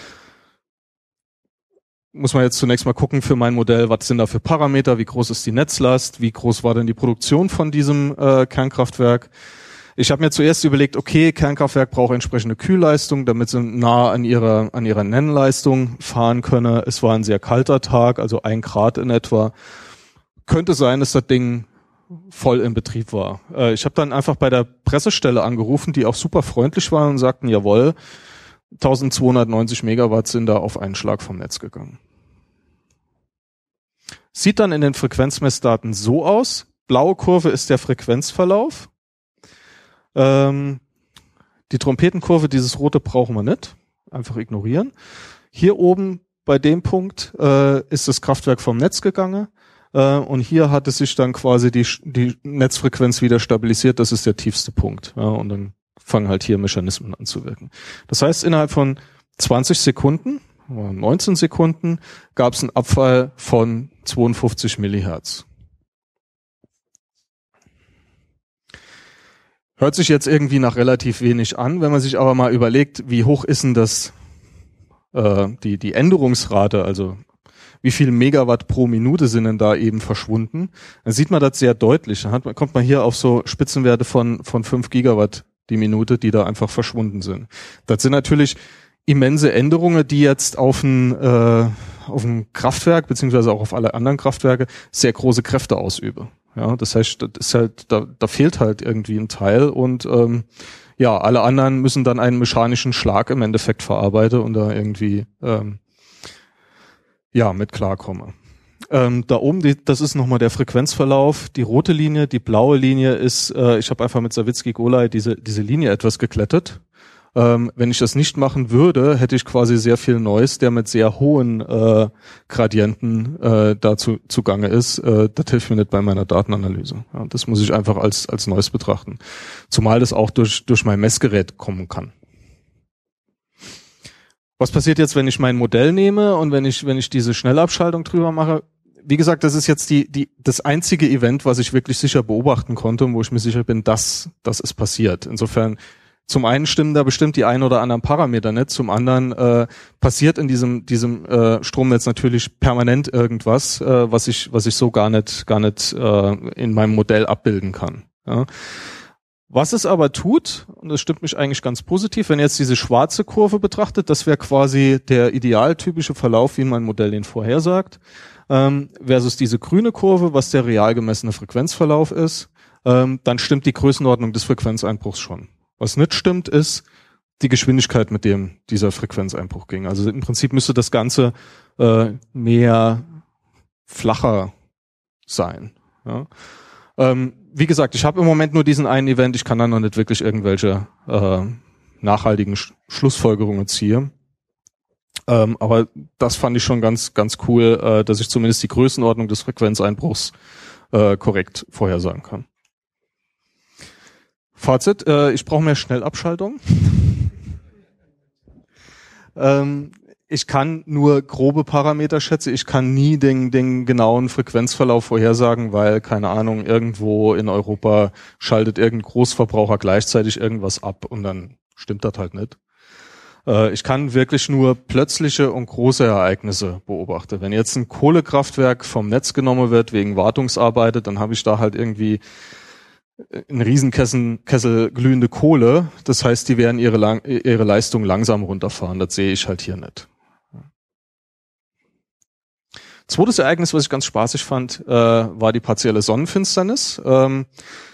Muss man jetzt zunächst mal gucken für mein Modell, was sind da für Parameter, wie groß ist die Netzlast, wie groß war denn die Produktion von diesem äh, Kernkraftwerk. Ich habe mir zuerst überlegt, okay, Kernkraftwerk braucht entsprechende Kühlleistung, damit sie nah an ihrer an ihrer Nennleistung fahren könne. Es war ein sehr kalter Tag, also ein Grad in etwa. Könnte sein, dass das Ding voll in Betrieb war. Äh, ich habe dann einfach bei der Pressestelle angerufen, die auch super freundlich waren und sagten, jawohl, eintausendzweihundertneunzig Megawatt sind da auf einen Schlag vom Netz gegangen. Sieht dann in den Frequenzmessdaten so aus. Blaue Kurve ist der Frequenzverlauf. Ähm, die Trompetenkurve, dieses rote brauchen wir nicht. Einfach ignorieren. Hier oben bei dem Punkt äh, ist das Kraftwerk vom Netz gegangen. Äh, und hier hat es sich dann quasi die, die Netzfrequenz wieder stabilisiert. Das ist der tiefste Punkt. Ja, und dann fangen halt hier Mechanismen an zu wirken. Das heißt, innerhalb von zwanzig Sekunden, neunzehn Sekunden, gab es einen Abfall von zweiundfünfzig Millihertz. Hört sich jetzt irgendwie nach relativ wenig an, wenn man sich aber mal überlegt, wie hoch ist denn das, äh, die, die Änderungsrate, also wie viel Megawatt pro Minute sind denn da eben verschwunden, dann sieht man das sehr deutlich. Dann hat, kommt man hier auf so Spitzenwerte von, von fünf Gigawatt die Minute, die da einfach verschwunden sind. Das sind natürlich immense Änderungen, die jetzt auf ein, äh, auf ein Kraftwerk, beziehungsweise auch auf alle anderen Kraftwerke, sehr große Kräfte ausüben. Ja, das heißt, das ist halt, da, da fehlt halt irgendwie ein Teil und ähm, ja, alle anderen müssen dann einen mechanischen Schlag im Endeffekt verarbeiten und da irgendwie ähm, ja mit klarkommen. Ähm, da oben, die, das ist nochmal der Frequenzverlauf. Die rote Linie, die blaue Linie ist, äh, ich habe einfach mit Sawicki-Golay diese diese Linie etwas geklettet. Ähm, wenn ich das nicht machen würde, hätte ich quasi sehr viel Noise, der mit sehr hohen äh, Gradienten äh, dazu zugange ist. Äh, das hilft mir nicht bei meiner Datenanalyse. Ja, das muss ich einfach als als Noise betrachten. Zumal das auch durch durch mein Messgerät kommen kann. Was passiert jetzt, wenn ich mein Modell nehme und wenn ich wenn ich diese Schnellabschaltung drüber mache? Wie gesagt, das ist jetzt die die das einzige Event, was ich wirklich sicher beobachten konnte und wo ich mir sicher bin, dass das ist passiert. Insofern Zum einen stimmen da bestimmt die ein oder anderen Parameter nicht, zum anderen äh, passiert in diesem diesem äh, Stromnetz natürlich permanent irgendwas, äh, was ich was ich so gar nicht gar nicht äh, in meinem Modell abbilden kann. Ja. Was es aber tut, und das stimmt mich eigentlich ganz positiv, wenn ihr jetzt diese schwarze Kurve betrachtet, das wäre quasi der idealtypische Verlauf, wie mein Modell den vorhersagt, ähm, versus diese grüne Kurve, was der real gemessene Frequenzverlauf ist, ähm, dann stimmt die Größenordnung des Frequenzeinbruchs schon. Was nicht stimmt, ist die Geschwindigkeit, mit dem dieser Frequenzeinbruch ging. Also im Prinzip müsste das Ganze äh, mehr flacher sein. Ja. Ähm, wie gesagt, ich habe im Moment nur diesen einen Event, ich kann da noch nicht wirklich irgendwelche äh, nachhaltigen Sch- Schlussfolgerungen ziehen. Ähm, aber das fand ich schon ganz ganz cool, äh, dass ich zumindest die Größenordnung des Frequenzeinbruchs äh, korrekt vorhersagen kann. Fazit, äh, ich brauche mehr Schnellabschaltung. ähm, ich kann nur grobe Parameter schätzen, ich kann nie den, den genauen Frequenzverlauf vorhersagen, weil, keine Ahnung, irgendwo in Europa schaltet irgendein Großverbraucher gleichzeitig irgendwas ab und dann stimmt das halt nicht. Äh, ich kann wirklich nur plötzliche und große Ereignisse beobachten. Wenn jetzt ein Kohlekraftwerk vom Netz genommen wird wegen Wartungsarbeiten, dann habe ich da halt irgendwie ein Riesenkessel Kessel glühende Kohle. Das heißt, die werden ihre, lang, ihre Leistung langsam runterfahren. Das sehe ich halt hier nicht. Zweites Ereignis, was ich ganz spaßig fand, äh, war die partielle Sonnenfinsternis. Ähm,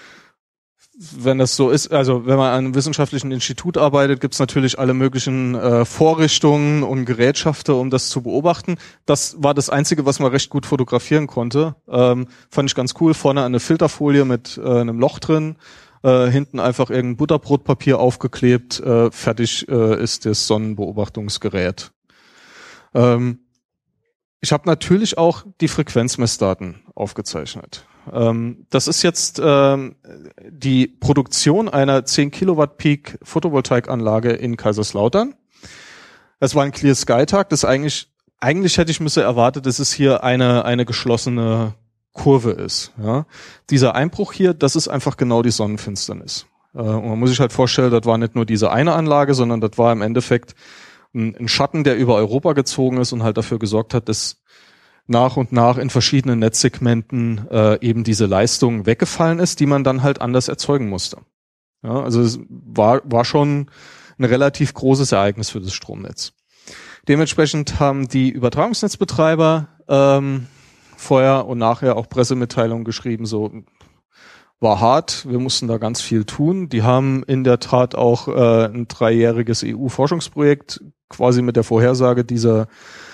wenn das so ist, also wenn man an einem wissenschaftlichen Institut arbeitet, gibt's natürlich alle möglichen äh, Vorrichtungen und Gerätschaften, um das zu beobachten. Das war das Einzige, was man recht gut fotografieren konnte. Ähm, fand ich ganz cool. Vorne eine Filterfolie mit äh, einem Loch drin, äh, hinten einfach irgendein Butterbrotpapier aufgeklebt. Äh, fertig äh, ist das Sonnenbeobachtungsgerät. Ähm, Ich habe natürlich auch die Frequenzmessdaten aufgezeichnet. Ähm, das ist jetzt ähm, die Produktion einer zehn Kilowatt Peak Photovoltaikanlage in Kaiserslautern. Es war ein Clear Sky Tag. Das eigentlich eigentlich hätte ich müsse erwartet, dass es hier eine eine geschlossene Kurve ist. Ja. Dieser Einbruch hier, das ist einfach genau die Sonnenfinsternis. Äh, und man muss sich halt vorstellen, das war nicht nur diese eine Anlage, sondern das war im Endeffekt ein Schatten, der über Europa gezogen ist und halt dafür gesorgt hat, dass nach und nach in verschiedenen Netzsegmenten äh, eben diese Leistung weggefallen ist, die man dann halt anders erzeugen musste. Ja, also es war, war schon ein relativ großes Ereignis für das Stromnetz. Dementsprechend haben die Übertragungsnetzbetreiber ähm, vorher und nachher auch Pressemitteilungen geschrieben, so war hart, wir mussten da ganz viel tun. Die haben in der Tat auch äh, ein dreijähriges E U-Forschungsprojekt quasi mit der Vorhersage dieser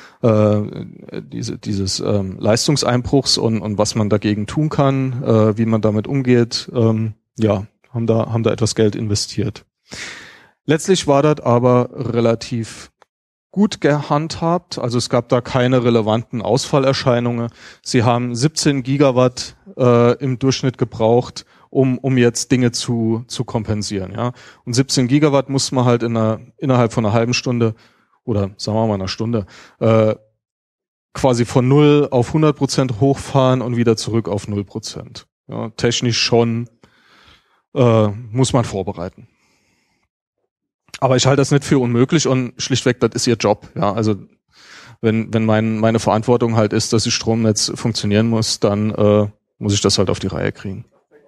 äh, diese, dieses ähm, Leistungseinbruchs und, und was man dagegen tun kann, äh, wie man damit umgeht, ähm, ja, haben da haben da etwas Geld investiert. Letztlich war das aber relativ gut gehandhabt, also es gab da keine relevanten Ausfallerscheinungen. Sie haben siebzehn Gigawatt äh, im Durchschnitt gebraucht, um um jetzt Dinge zu zu kompensieren, ja. Und siebzehn Gigawatt muss man halt in einer innerhalb von einer halben Stunde oder sagen wir mal einer Stunde äh, quasi von null auf hundert Prozent hochfahren und wieder zurück auf null Prozent. Ja, technisch schon äh, muss man vorbereiten. Aber ich halte das nicht für unmöglich und schlichtweg, das ist ihr Job. Ja, also wenn wenn mein, meine Verantwortung halt ist, dass das Stromnetz funktionieren muss, dann äh, muss ich das halt auf die Reihe kriegen.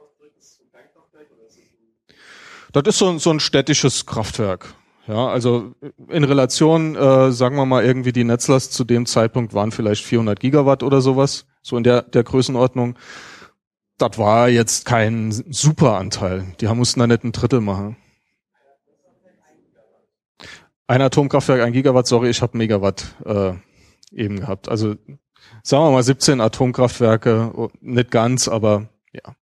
Das ist so, so ein städtisches Kraftwerk. Ja, also in Relation, äh, sagen wir mal irgendwie die Netzlast zu dem Zeitpunkt waren vielleicht vierhundert Gigawatt oder sowas, so in der der Größenordnung. Das war jetzt kein super Anteil. Die haben mussten da nicht ein Drittel machen. Ein Atomkraftwerk, ein Gigawatt, sorry, ich habe Megawatt äh, eben gehabt. Also sagen wir mal siebzehn Atomkraftwerke, nicht ganz, aber ja.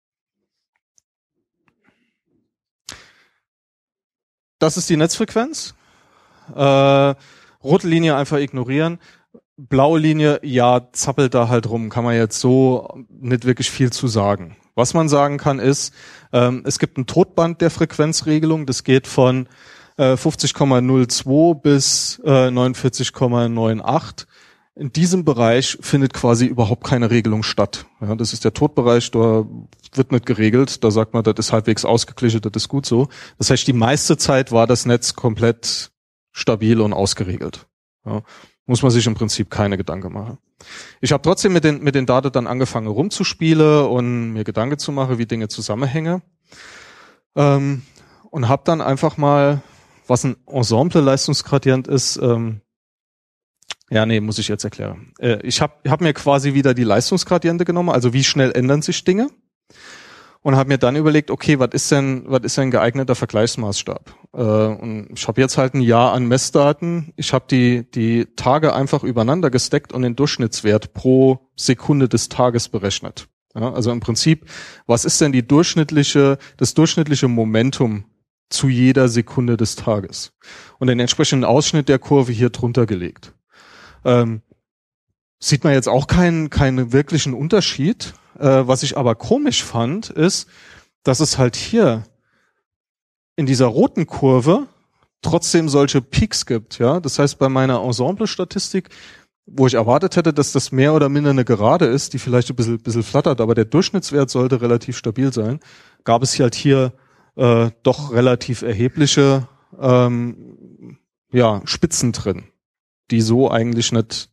Das ist die Netzfrequenz. Äh, rote Linie einfach ignorieren. Blaue Linie, ja, zappelt da halt rum. Kann man jetzt so nicht wirklich viel zu sagen. Was man sagen kann ist, ähm, es gibt ein Todband der Frequenzregelung. Das geht von äh, fünfzig Komma null zwei bis äh, neunundvierzig Komma achtundneunzig. In diesem Bereich findet quasi überhaupt keine Regelung statt. Ja, das ist der Todbereich, da wird nicht geregelt. Da sagt man, das ist halbwegs ausgeglichen, das ist gut so. Das heißt, die meiste Zeit war das Netz komplett stabil und ausgeregelt. Ja, muss man sich im Prinzip keine Gedanken machen. Ich habe trotzdem mit den mit den Daten dann angefangen rumzuspielen und mir Gedanken zu machen, wie Dinge zusammenhängen. Ähm, und habe dann einfach mal, was ein Ensemble-Leistungsgradient ist, ähm, ja, nee, muss ich jetzt erklären. Äh, ich habe hab mir quasi wieder die Leistungsgradiente genommen, also wie schnell ändern sich Dinge, und habe mir dann überlegt, okay, was ist denn, was ist denn ein geeigneter Vergleichsmaßstab? Äh, und ich habe jetzt halt ein Jahr an Messdaten. Ich habe die die Tage einfach übereinander gesteckt und den Durchschnittswert pro Sekunde des Tages berechnet. Ja, also im Prinzip, was ist denn die durchschnittliche, das durchschnittliche Momentum zu jeder Sekunde des Tages? Und den entsprechenden Ausschnitt der Kurve hier drunter gelegt. Ähm, sieht man jetzt auch keinen keinen wirklichen Unterschied. Äh, was ich aber komisch fand, ist, dass es halt hier in dieser roten Kurve trotzdem solche Peaks gibt. Ja, das heißt, bei meiner Ensemble-Statistik, wo ich erwartet hätte, dass das mehr oder minder eine Gerade ist, die vielleicht ein bisschen, bisschen flattert, aber der Durchschnittswert sollte relativ stabil sein, gab es halt hier äh, doch relativ erhebliche ähm, ja, Spitzen drin, die so eigentlich nicht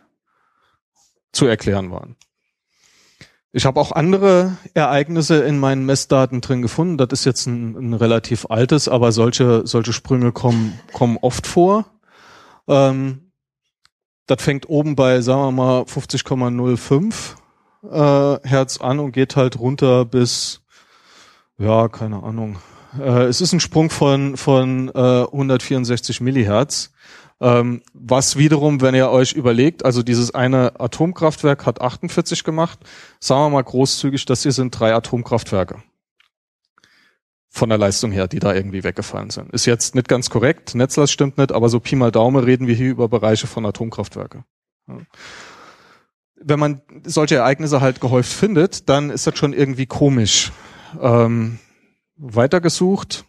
zu erklären waren. Ich habe auch andere Ereignisse in meinen Messdaten drin gefunden. Das ist jetzt ein, ein relativ altes, aber solche solche Sprünge kommen kommen oft vor. Ähm, das fängt oben bei, sagen wir mal, fünfzig Komma null fünf äh, Hertz an und geht halt runter bis, ja, keine Ahnung. Äh, es ist ein Sprung von von äh, hundertvierundsechzig Millihertz. Ähm, was wiederum, wenn ihr euch überlegt, also dieses eine Atomkraftwerk hat achtundvierzig gemacht, sagen wir mal großzügig, das hier sind drei Atomkraftwerke. Von der Leistung her, die da irgendwie weggefallen sind. Ist jetzt nicht ganz korrekt, Netzlast stimmt nicht, aber so Pi mal Daumen reden wir hier über Bereiche von Atomkraftwerke. Ja. Wenn man solche Ereignisse halt gehäuft findet, dann ist das schon irgendwie komisch. Ähm, weitergesucht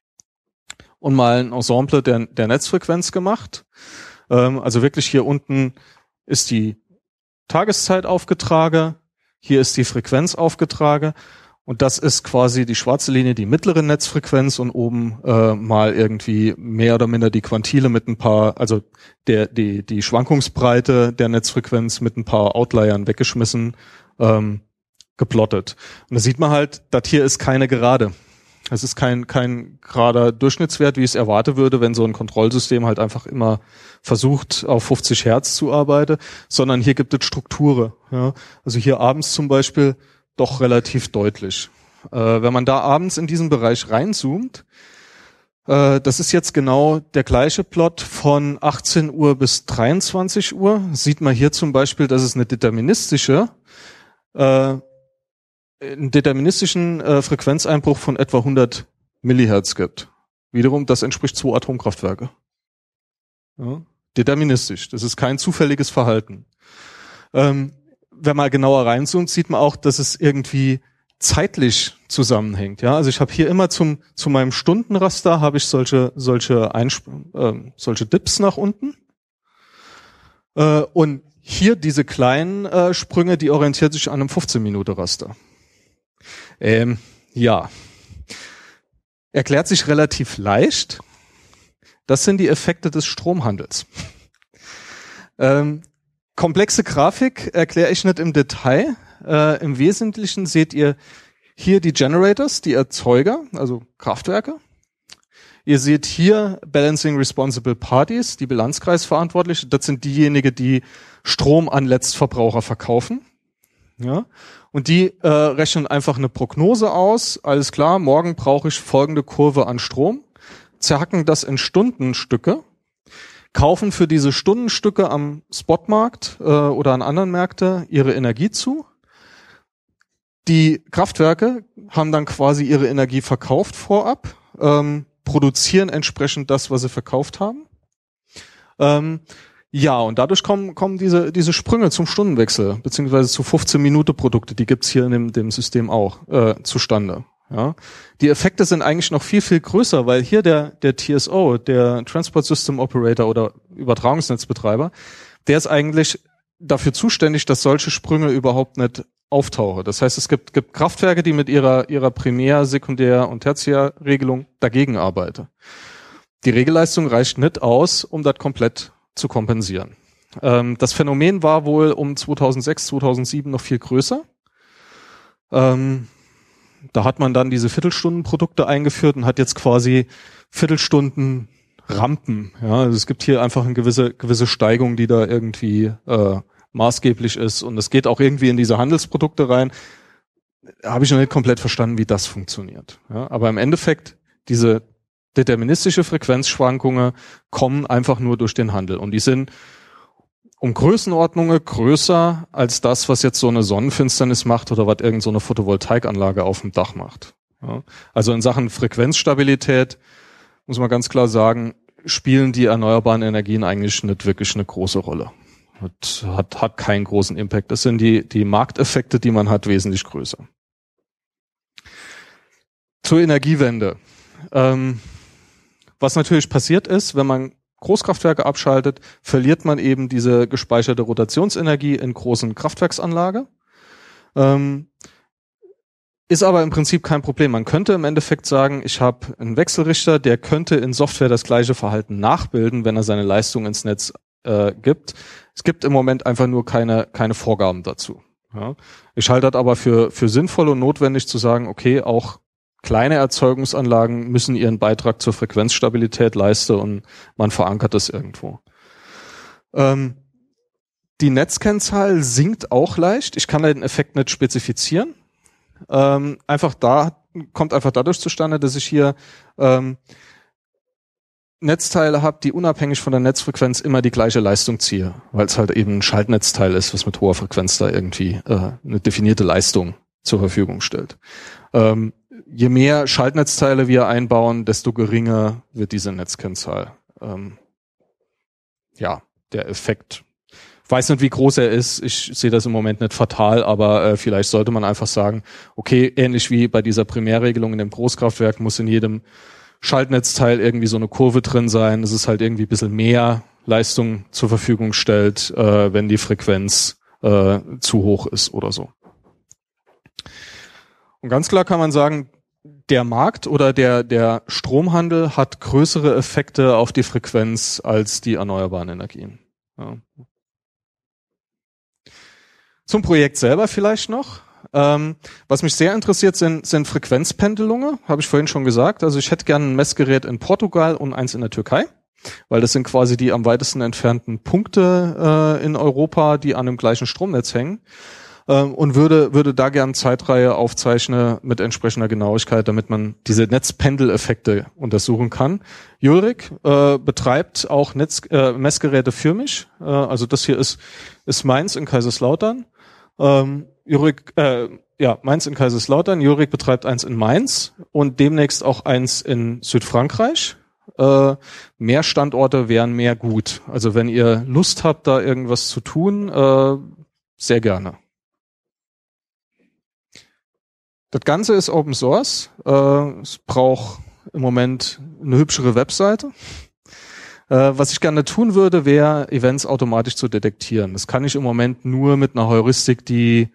und mal ein Ensemble der, der Netzfrequenz gemacht. Ähm, also wirklich hier unten ist die Tageszeit aufgetragen, hier ist die Frequenz aufgetragen und das ist quasi die schwarze Linie, die mittlere Netzfrequenz und oben äh, mal irgendwie mehr oder minder die Quantile mit ein paar, also der die die Schwankungsbreite der Netzfrequenz mit ein paar Outliern weggeschmissen, ähm, geplottet. Und da sieht man halt, das hier ist keine Gerade. Es ist kein kein gerader Durchschnittswert, wie ich es erwarten würde, wenn so ein Kontrollsystem halt einfach immer versucht, auf fünfzig Hertz zu arbeiten, sondern hier gibt es Strukturen. Ja. Also hier abends zum Beispiel doch relativ deutlich. Äh, wenn man da abends in diesen Bereich reinzoomt, äh, das ist jetzt genau der gleiche Plot von achtzehn Uhr bis dreiundzwanzig Uhr. Sieht man hier zum Beispiel, dass es eine deterministische äh, einen deterministischen äh, Frequenzeinbruch von etwa hundert Millihertz gibt. Wiederum, das entspricht zwei Atomkraftwerke. Ja, deterministisch. Das ist kein zufälliges Verhalten. Ähm, wenn man genauer reinzoomt, sieht man auch, dass es irgendwie zeitlich zusammenhängt. Ja, also ich habe hier immer zum zu meinem Stundenraster habe ich solche solche Einsp- äh, solche Dips nach unten äh, und hier diese kleinen äh, Sprünge, die orientiert sich an einem fünfzehn-Minuten-Raster. Ähm, ja, erklärt sich relativ leicht. Das sind die Effekte des Stromhandels. Ähm, komplexe Grafik erkläre ich nicht im Detail. Äh, im Wesentlichen seht ihr hier die Generators, die Erzeuger, also Kraftwerke. Ihr seht hier Balancing Responsible Parties, die Bilanzkreisverantwortliche. Das sind diejenigen, die Strom an Letztverbraucher verkaufen. Ja. Und die äh, rechnen einfach eine Prognose aus. Alles klar, morgen brauche ich folgende Kurve an Strom. Zerhacken das in Stundenstücke, kaufen für diese Stundenstücke am Spotmarkt äh, oder an anderen Märkten ihre Energie zu. Die Kraftwerke haben dann quasi ihre Energie verkauft vorab, ähm, produzieren entsprechend das, was sie verkauft haben. Ähm, Ja, und dadurch kommen kommen diese diese Sprünge zum Stundenwechsel, beziehungsweise zu fünfzehn-Minuten-Produkte, die gibt's hier in dem, dem System auch, äh, zustande. Ja, die Effekte sind eigentlich noch viel, viel größer, weil hier der der T S O, der Transport System Operator oder Übertragungsnetzbetreiber, der ist eigentlich dafür zuständig, dass solche Sprünge überhaupt nicht auftauchen. Das heißt, es gibt, gibt Kraftwerke, die mit ihrer, ihrer Primär-, Sekundär- und Tertiärregelung dagegen arbeiten. Die Regelleistung reicht nicht aus, um das komplett zu kompensieren. Ähm, das Phänomen war wohl um zweitausendsechs, zweitausendsieben noch viel größer. Ähm, da hat man dann diese Viertelstundenprodukte eingeführt und hat jetzt quasi Viertelstunden Rampen. Ja, also es gibt hier einfach eine gewisse gewisse Steigung, die da irgendwie äh, maßgeblich ist, und es geht auch irgendwie in diese Handelsprodukte rein. Habe ich noch nicht komplett verstanden, wie das funktioniert. Ja, aber im Endeffekt diese deterministische Frequenzschwankungen kommen einfach nur durch den Handel, und die sind um Größenordnungen größer als das, was jetzt so eine Sonnenfinsternis macht oder was irgend so eine Photovoltaikanlage auf dem Dach macht. Ja, also in Sachen Frequenzstabilität muss man ganz klar sagen, spielen die erneuerbaren Energien eigentlich nicht wirklich eine große Rolle. Hat, hat, hat keinen großen Impact. Das sind die, die Markteffekte, die man hat, wesentlich größer. Zur Energiewende. Ähm, was natürlich passiert ist, wenn man Großkraftwerke abschaltet, verliert man eben diese gespeicherte Rotationsenergie in großen Kraftwerksanlagen. Ähm, Ist aber im Prinzip kein Problem. Man könnte im Endeffekt sagen, ich habe einen Wechselrichter, der könnte in Software das gleiche Verhalten nachbilden, wenn er seine Leistung ins Netz äh, gibt. Es gibt im Moment einfach nur keine keine Vorgaben dazu. Ja. Ich halte das aber für für sinnvoll und notwendig zu sagen, okay, auch kleine Erzeugungsanlagen müssen ihren Beitrag zur Frequenzstabilität leisten, und man verankert das irgendwo. Ähm, die Netzkennzahl sinkt auch leicht. Ich kann den Effekt nicht spezifizieren. Ähm, einfach da, kommt einfach dadurch zustande, dass ich hier ähm, Netzteile habe, die unabhängig von der Netzfrequenz immer die gleiche Leistung ziehe, weil es halt eben ein Schaltnetzteil ist, was mit hoher Frequenz da irgendwie äh, eine definierte Leistung zur Verfügung stellt. Ähm, je mehr Schaltnetzteile wir einbauen, desto geringer wird diese Netzkennzahl. Ähm, ja, der Effekt. Ich weiß nicht, wie groß er ist. Ich sehe das im Moment nicht fatal, aber äh, vielleicht sollte man einfach sagen, okay, ähnlich wie bei dieser Primärregelung in dem Großkraftwerk muss in jedem Schaltnetzteil irgendwie so eine Kurve drin sein, dass es halt irgendwie ein bisschen mehr Leistung zur Verfügung stellt, äh, wenn die Frequenz äh, zu hoch ist oder so. Und ganz klar kann man sagen, der Markt oder der, der Stromhandel hat größere Effekte auf die Frequenz als die erneuerbaren Energien. Ja. Zum Projekt selber vielleicht noch. Ähm, was mich sehr interessiert, sind, sind Frequenzpendelungen, habe ich vorhin schon gesagt. Also ich hätte gerne ein Messgerät in Portugal und eins in der Türkei, weil das sind quasi die am weitesten entfernten Punkte äh, in Europa, die an dem gleichen Stromnetz hängen. Ähm, und würde, würde da gerne Zeitreihe aufzeichnen mit entsprechender Genauigkeit, damit man diese Netzpendeleffekte untersuchen kann. Julrik äh, betreibt auch Netz, äh, Messgeräte für mich. Äh, also das hier ist, ist meins in Kaiserslautern. Ähm, Julrik, äh, ja, Mainz in Kaiserslautern. Julrik betreibt eins in Mainz und demnächst auch eins in Südfrankreich. Äh, mehr Standorte wären mehr gut. Also wenn ihr Lust habt, da irgendwas zu tun, äh, sehr gerne. Das Ganze ist Open Source. Äh, es braucht im Moment eine hübschere Webseite. Äh, was ich gerne tun würde, wäre, Events automatisch zu detektieren. Das kann ich im Moment nur mit einer Heuristik, die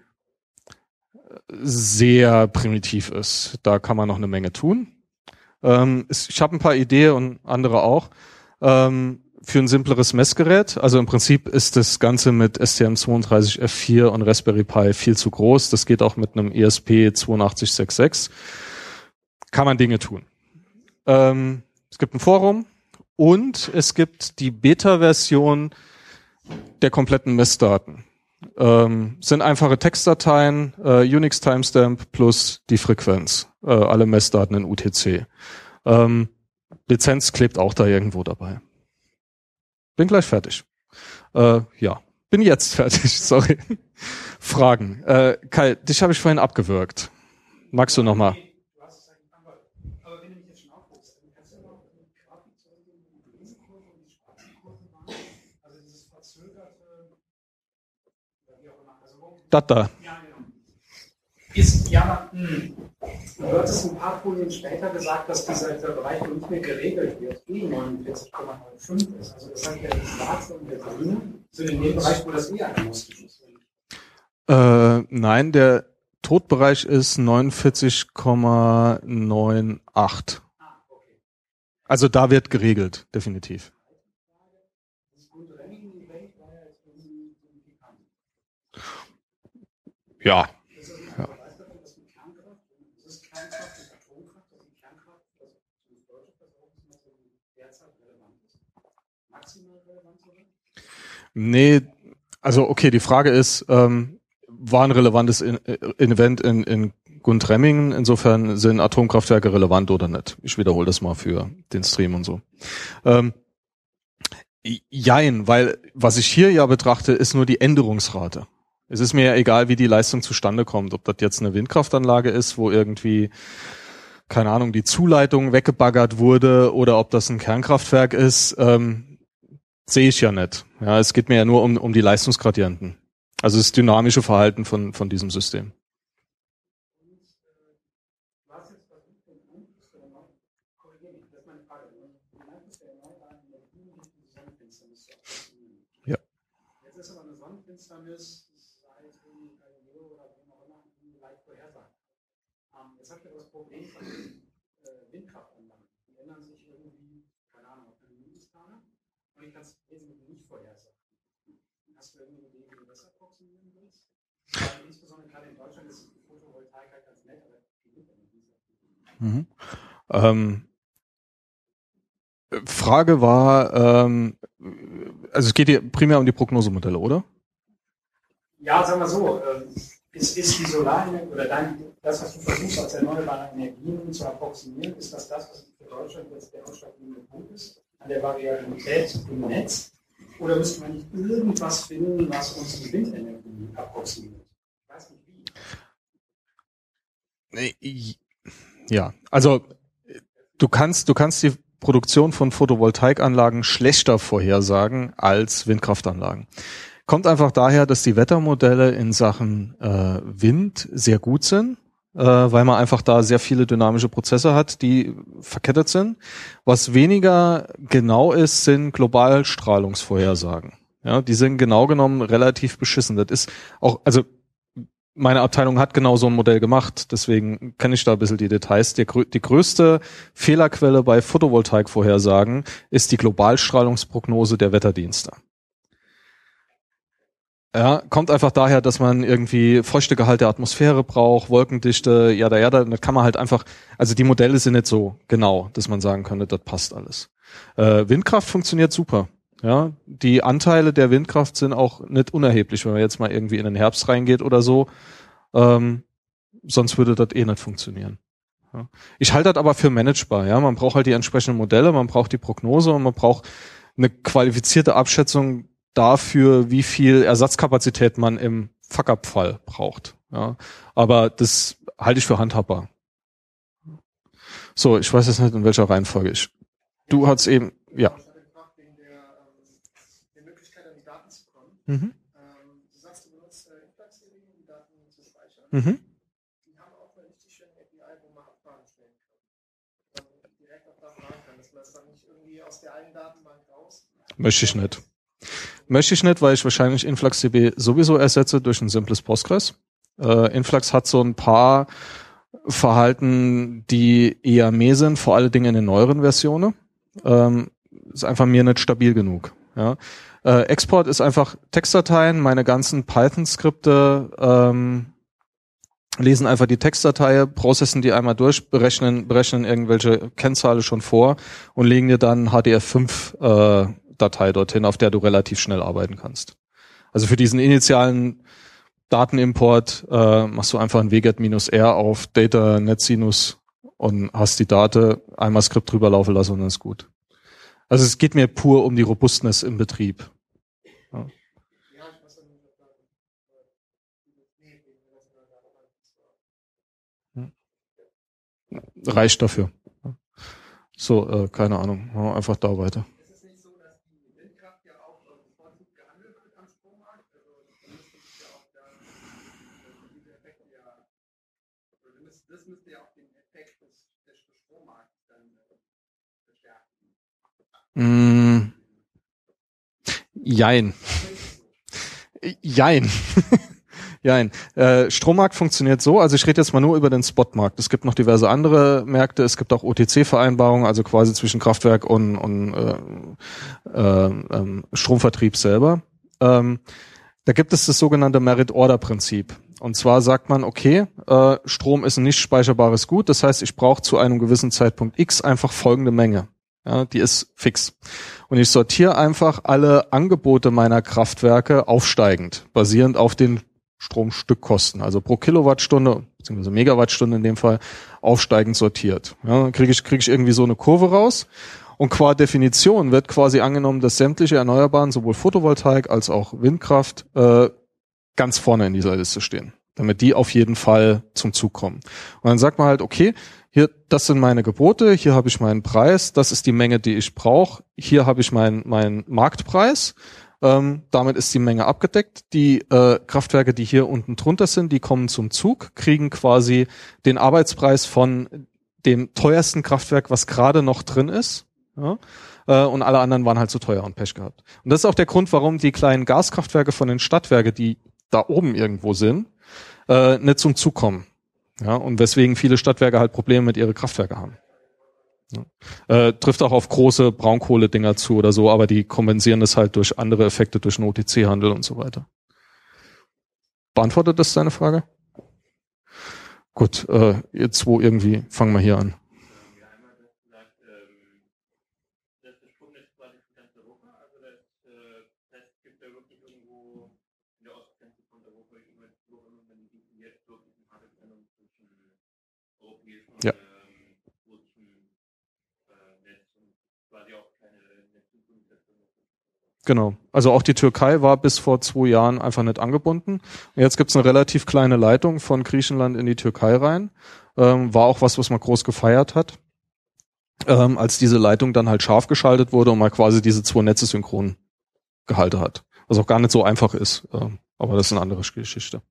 sehr primitiv ist. Da kann man noch eine Menge tun. Ähm, ich habe ein paar Ideen und andere auch ähm, für ein simpleres Messgerät. Also im Prinzip ist das Ganze mit S T M zweiunddreißig F vier und Raspberry Pi viel zu groß. Das geht auch mit einem E S P zweiundachtzig sechsundsiebzig. Kann man Dinge tun. Ähm, es gibt ein Forum und es gibt die Beta-Version der kompletten Messdaten. Ähm, sind einfache Textdateien, äh, Unix-Timestamp plus die Frequenz. Äh, alle Messdaten in U T C. Ähm, Lizenz klebt auch da irgendwo dabei. Bin gleich fertig. Äh, ja, bin jetzt fertig, sorry. Fragen. Äh, Kai, dich habe ich vorhin abgewürgt. Magst du nochmal? Du hast es eigentlich aber, aber wenn du mich jetzt schon aufrufst, dann kannst du ja noch eine Grafik zurückgeben, wo die Riesenkurve und die schwarzen Kurven waren. Also dieses verzögerte, oder wie auch immer. Also wo, Das da. ja, genau. Ist, ja, mh. Du hattest ein paar Folien später gesagt, dass dieser, dieser Bereich nicht mehr geregelt wird, eh neunundvierzig Komma fünf ist. Also das heißt, der schwarze und der grüne sind in dem Bereich, wo das eh agnostisch ist. Äh, nein, der Todbereich ist neunundvierzig Komma achtundneunzig. Ah, okay. Also da wird geregelt, definitiv. Ja. Ja. Nee, also okay, die Frage ist, ähm, war ein relevantes in, in Event in, in Gundremmingen, insofern sind Atomkraftwerke relevant oder nicht? Ich wiederhole das mal für den Stream und so. Ähm, jein, weil was ich hier ja betrachte, ist nur die Änderungsrate. Es ist mir ja egal, wie die Leistung zustande kommt, ob das jetzt eine Windkraftanlage ist, wo irgendwie, keine Ahnung, die Zuleitung weggebaggert wurde oder ob das ein Kernkraftwerk ist, ähm, sehe ich ja nicht. Ja, es geht mir ja nur um, um die Leistungsgradienten. Also das dynamische Verhalten von, von diesem System. Ja. Jetzt ist aber eine Sonnenfinsternis seit Galileo oder wie auch immer leicht vorhersagt. Jetzt habt ihr das Problem von Windkraftanlagen. Die ändern sich irgendwie, keine Ahnung, auf eine Minuskala und ich kann es wesentlich nicht vorhersagen. Hast du irgendwie eine Idee, wie du das approximieren willst? Weil insbesondere gerade in Deutschland ist die Photovoltaik halt ganz nett, aber die Windenergie ist mhm. ähm, Frage war, ähm, also es geht hier primär um die Prognosemodelle, oder? Ja, sagen wir so, ist, ist die Solarenergie oder dein, das, was du versuchst als erneuerbare Energien zu approximieren, ist das das, was für Deutschland jetzt der ausschlaggebende Punkt ist, an der Variabilität im Netz? Oder müsste man nicht irgendwas finden, was uns die Windenergie approximiert? Ich weiß nicht wie. Ja, also du kannst, du kannst die Produktion von Photovoltaikanlagen schlechter vorhersagen als Windkraftanlagen. Kommt einfach daher, dass die Wettermodelle in Sachen äh, Wind sehr gut sind, äh, weil man einfach da sehr viele dynamische Prozesse hat, die verkettet sind. Was weniger genau ist, sind Globalstrahlungsvorhersagen. Ja, die sind genau genommen relativ beschissen. Das ist auch, also meine Abteilung hat genau so ein Modell gemacht, deswegen kenne ich da ein bisschen die Details. Die, die größte Fehlerquelle bei Photovoltaik-Vorhersagen ist die Globalstrahlungsprognose der Wetterdienste. Ja, kommt einfach daher, dass man irgendwie Feuchtegehalt der Atmosphäre braucht, Wolkendichte, jada jada, das kann man halt einfach, also die Modelle sind nicht so genau, dass man sagen könnte, das passt alles. Äh, Windkraft funktioniert super. Ja, die Anteile der Windkraft sind auch nicht unerheblich, wenn man jetzt mal irgendwie in den Herbst reingeht oder so. Ähm, sonst würde das eh nicht funktionieren. Ja. Ich halte das aber für managebar. Ja, man braucht halt die entsprechenden Modelle, man braucht die Prognose und man braucht eine qualifizierte Abschätzung dafür, wie viel Ersatzkapazität man im Fuck-up-Fall braucht. Ja, aber das halte ich für handhabbar. So, ich weiß jetzt nicht, in welcher Reihenfolge ich. Du hast eben, ja. Mhm. Ähm, du sagst, du benutzt äh, Influx-C D, um die Daten zu speichern. Mhm. Die haben auch eine richtig schöne A P I, wo man Abfragen stellen kann. Man direkt auch da fragen kann, dass man das dann nicht irgendwie aus der einen Datenbank raus. Möchte ich nicht. Möchte ich nicht, weil ich wahrscheinlich InfluxDB sowieso ersetze durch ein simples Postgres. Äh, Influx hat so ein paar Verhalten, die eher mehr sind, vor allen Dingen in den neueren Versionen. Ähm, ist einfach mir nicht stabil genug. Ja. Äh, Export ist einfach Textdateien, meine ganzen Python-Skripte ähm, lesen einfach die Textdatei, processen die einmal durch, berechnen, berechnen irgendwelche Kennzahlen schon vor und legen dir dann H D F fünf äh, Datei dorthin, auf der du relativ schnell arbeiten kannst. Also für diesen initialen Datenimport äh, machst du einfach ein wget-r auf data netsinus und hast die Daten einmal Skript drüber laufen lassen und dann ist gut. Also es geht mir pur um die Robustness im Betrieb. Ja. Reicht dafür. So, äh, keine Ahnung, einfach da weiter. Ist es nicht so, dass die Windkraft ja auch bevorzugt gehandelt wird am Strommarkt? Also das müsste ja auch da, diese Effekte ja, das müsste ja auch auch den Effekt des, des Strommarkts dann äh, verstärken? Mm, jein. Jein. Jein. Äh, Strommarkt funktioniert so, also ich rede jetzt mal nur über den Spotmarkt. Es gibt noch diverse andere Märkte, es gibt auch O T C-Vereinbarungen, also quasi zwischen Kraftwerk und, und äh, äh, ähm, Stromvertrieb selber. Ähm, da gibt es das sogenannte Merit-Order-Prinzip. Und zwar sagt man, okay, äh, Strom ist ein nicht speicherbares Gut, das heißt, ich brauche zu einem gewissen Zeitpunkt X einfach folgende Menge. Ja, die ist fix. Und ich sortiere einfach alle Angebote meiner Kraftwerke aufsteigend, basierend auf den Stromstückkosten, also pro Kilowattstunde, beziehungsweise Megawattstunde in dem Fall, aufsteigend sortiert. Ja, dann kriege ich, kriege ich irgendwie so eine Kurve raus. Und qua Definition wird quasi angenommen, dass sämtliche Erneuerbaren, sowohl Photovoltaik als auch Windkraft, äh, ganz vorne in dieser Liste stehen, damit die auf jeden Fall zum Zug kommen. Und dann sagt man halt, okay, hier, das sind meine Gebote, hier habe ich meinen Preis, das ist die Menge, die ich brauche, hier habe ich meinen meinen Marktpreis, ähm, damit ist die Menge abgedeckt. Die äh, Kraftwerke, die hier unten drunter sind, die kommen zum Zug, kriegen quasi den Arbeitspreis von dem teuersten Kraftwerk, was gerade noch drin ist. Ja? Äh, und alle anderen waren halt zu teuer und Pech gehabt. Und das ist auch der Grund, warum die kleinen Gaskraftwerke von den Stadtwerken, die da oben irgendwo sind, äh, nicht zum Zug kommen. Ja, und weswegen viele Stadtwerke halt Probleme mit ihren Kraftwerke haben. Ja. Äh, trifft auch auf große Braunkohle-Dinger zu oder so, aber die kompensieren das halt durch andere Effekte, durch den O T C-Handel und so weiter. Beantwortet das deine Frage? Gut, äh, ihr zwei irgendwie, fangen wir hier an. Ja. Genau. Also auch die Türkei war bis vor zwei Jahren einfach nicht angebunden. Und jetzt gibt's eine relativ kleine Leitung von Griechenland in die Türkei rein. Ähm, war auch was, was man groß gefeiert hat. Ähm, als diese Leitung dann halt scharf geschaltet wurde und man quasi diese zwei Netze synchron gehalten hat. Was auch gar nicht so einfach ist. Ähm, aber das ist eine andere Geschichte.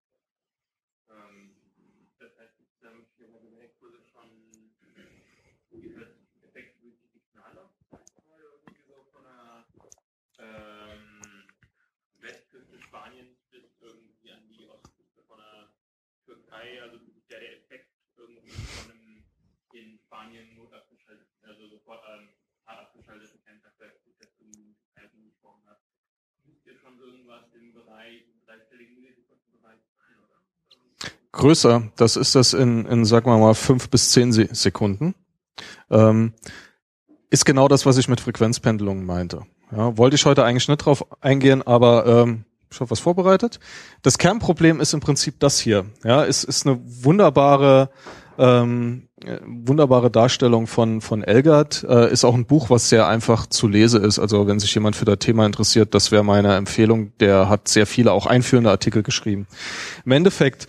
Größer, das ist das in, in sagen wir mal, fünf bis zehn Sekunden. Ähm, ist genau das, was ich mit Frequenzpendelungen meinte. Ja, wollte ich heute eigentlich nicht drauf eingehen, aber ähm, ich habe was vorbereitet. Das Kernproblem ist im Prinzip das hier. Ja, es ist eine wunderbare, ähm, wunderbare Darstellung von von Elgert. Äh, ist auch ein Buch, was sehr einfach zu lesen ist. Also wenn sich jemand für das Thema interessiert, das wäre meine Empfehlung. Der hat sehr viele auch einführende Artikel geschrieben. Im Endeffekt,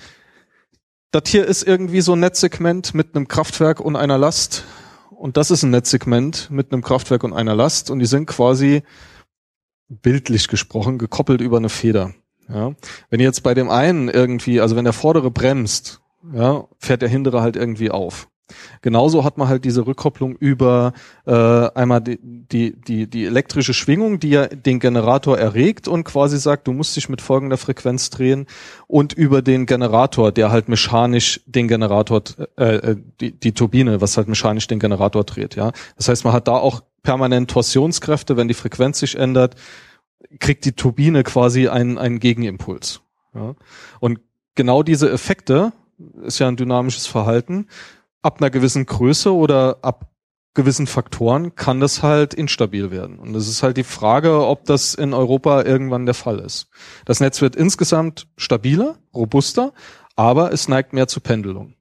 das hier ist irgendwie so ein Netzsegment mit einem Kraftwerk und einer Last. Und das ist ein Netzsegment mit einem Kraftwerk und einer Last. Und die sind quasi, bildlich gesprochen, gekoppelt über eine Feder. Ja. Wenn jetzt bei dem einen irgendwie, also wenn der vordere bremst, ja, fährt der hintere halt irgendwie auf. Genauso hat man halt diese Rückkopplung über äh, einmal die, die die die elektrische Schwingung, die ja den Generator erregt und quasi sagt, du musst dich mit folgender Frequenz drehen, und über den Generator, der halt mechanisch den Generator, äh, die, die Turbine, was halt mechanisch den Generator dreht. Ja, das heißt, man hat da auch permanent Torsionskräfte, wenn die Frequenz sich ändert, kriegt die Turbine quasi einen einen Gegenimpuls. Ja? Und genau diese Effekte, ist ja ein dynamisches Verhalten. Ab einer gewissen Größe oder ab gewissen Faktoren kann das halt instabil werden. Und es ist halt die Frage, ob das in Europa irgendwann der Fall ist. Das Netz wird insgesamt stabiler, robuster, aber es neigt mehr zu Pendelung.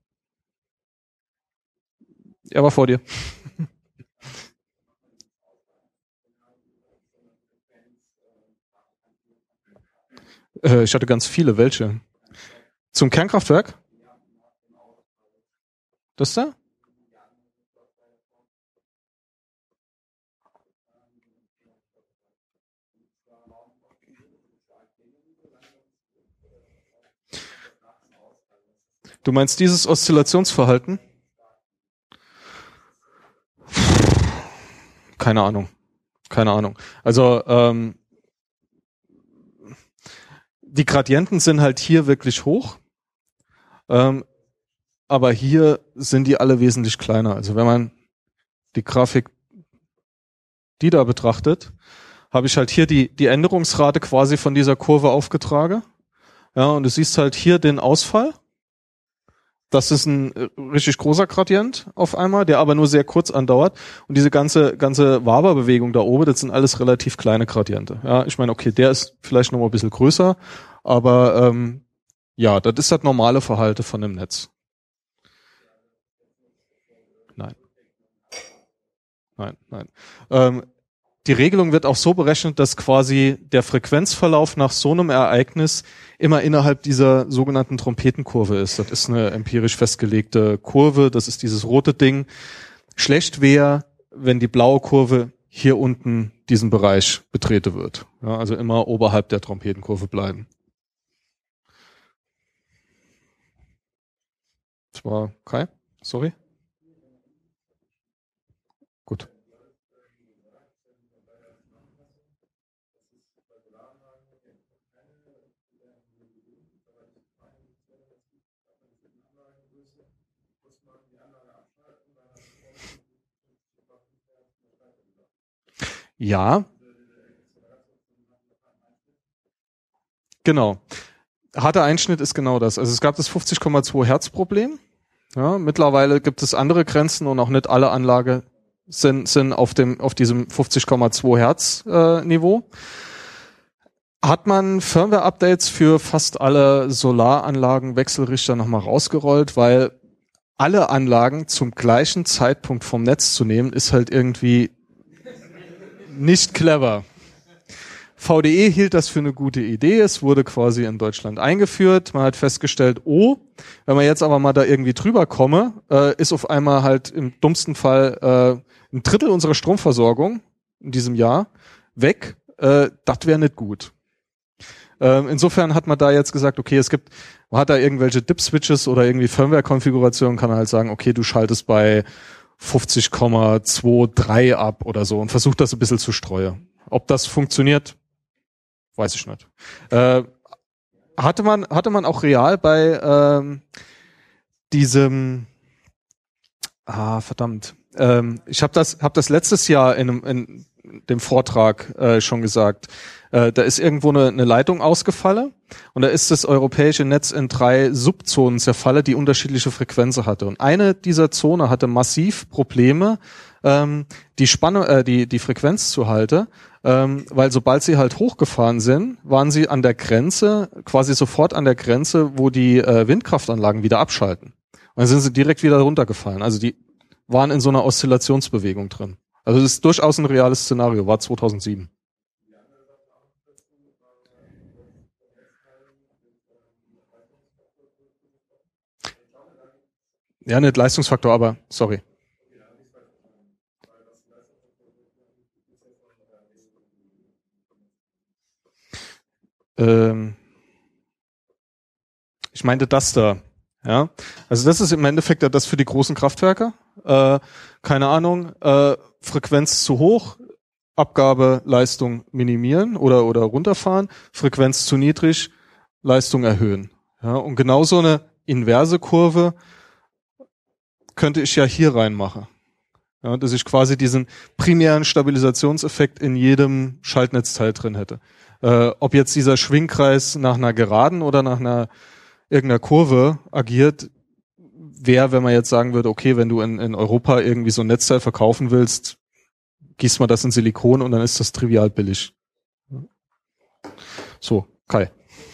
Er war vor dir. äh, ich hatte ganz viele. Welche? Zum Kernkraftwerk? Das da? Du meinst dieses Oszillationsverhalten? keine Ahnung. Keine Ahnung. Also ähm, die Gradienten sind halt hier wirklich hoch, ähm, aber hier sind die alle wesentlich kleiner. Also wenn man die Grafik, die da betrachtet, habe ich halt hier die die Änderungsrate quasi von dieser Kurve aufgetragen. Ja, und du siehst halt hier den Ausfall. Das ist ein richtig großer Gradient auf einmal, der aber nur sehr kurz andauert. Und diese ganze ganze Waber-Bewegung da oben, das sind alles relativ kleine Gradiente. Ja, ich meine, okay, der ist vielleicht noch mal ein bisschen größer, aber ähm, ja, das ist das normale Verhalten von dem Netz. Nein. Nein, nein. Ähm, die Regelung wird auch so berechnet, dass quasi der Frequenzverlauf nach so einem Ereignis immer innerhalb dieser sogenannten Trompetenkurve ist. Das ist eine empirisch festgelegte Kurve, das ist dieses rote Ding. Schlecht wäre, wenn die blaue Kurve hier unten diesen Bereich betreten wird. Ja, also immer oberhalb der Trompetenkurve bleiben. Das war Kai? Sorry? Gut. Ja. Genau. Harter Einschnitt ist genau das. Also es gab das fünfzig Komma zwei Hertz Problem. Ja, mittlerweile gibt es andere Grenzen und auch nicht alle Anlagen sind, sind auf dem, auf diesem fünfzig Komma zwei Hertz äh, Niveau. Hat man Firmware-Updates für fast alle Solaranlagen, Wechselrichter nochmal rausgerollt, weil alle Anlagen zum gleichen Zeitpunkt vom Netz zu nehmen, ist halt irgendwie nicht clever. V D E hielt das für eine gute Idee. Es wurde quasi in Deutschland eingeführt. Man hat festgestellt, oh, wenn man jetzt aber mal da irgendwie drüber komme, äh, ist auf einmal halt im dummsten Fall äh, ein Drittel unserer Stromversorgung in diesem Jahr weg. Äh, das wäre nicht gut. Ähm, insofern hat man da jetzt gesagt, okay, es gibt, man hat da irgendwelche Dip-Switches oder irgendwie Firmware-Konfigurationen, kann man halt sagen, okay, du schaltest bei fünfzig Komma drei ab oder so und versucht das ein bisschen zu streuen. Ob das funktioniert, weiß ich nicht. Äh, hatte man hatte man auch real bei ähm, diesem ah verdammt ähm, ich habe das habe das letztes Jahr in, einem, in dem Vortrag äh, schon gesagt. Äh, da ist irgendwo eine, eine Leitung ausgefallen und da ist das europäische Netz in drei Subzonen zerfallen, die unterschiedliche Frequenzen hatte. Und eine dieser Zonen hatte massiv Probleme, ähm, die Spannung, äh, die die Frequenz zu halten, ähm, weil sobald sie halt hochgefahren sind, waren sie an der Grenze, quasi sofort an der Grenze, wo die äh, Windkraftanlagen wieder abschalten. Und dann sind sie direkt wieder runtergefallen. Also die waren in so einer Oszillationsbewegung drin. Also das ist durchaus ein reales Szenario, war zweitausendsieben. Ja, nicht Leistungsfaktor, aber sorry. Ähm, ich meinte das da. Ja, also das ist im Endeffekt das für die großen Kraftwerke. Äh, keine Ahnung, äh, Frequenz zu hoch, Abgabe, Leistung minimieren oder oder runterfahren, Frequenz zu niedrig, Leistung erhöhen. Ja, und genau so eine inverse Kurve könnte ich ja hier reinmachen. Ja, dass ich quasi diesen primären Stabilisationseffekt in jedem Schaltnetzteil drin hätte. Äh, ob jetzt dieser Schwingkreis nach einer Geraden oder nach einer irgendeiner Kurve agiert, wäre, wenn man jetzt sagen würde, okay, wenn du in, in Europa irgendwie so ein Netzteil verkaufen willst, gießt man das in Silikon und dann ist das trivial billig. So, Kai.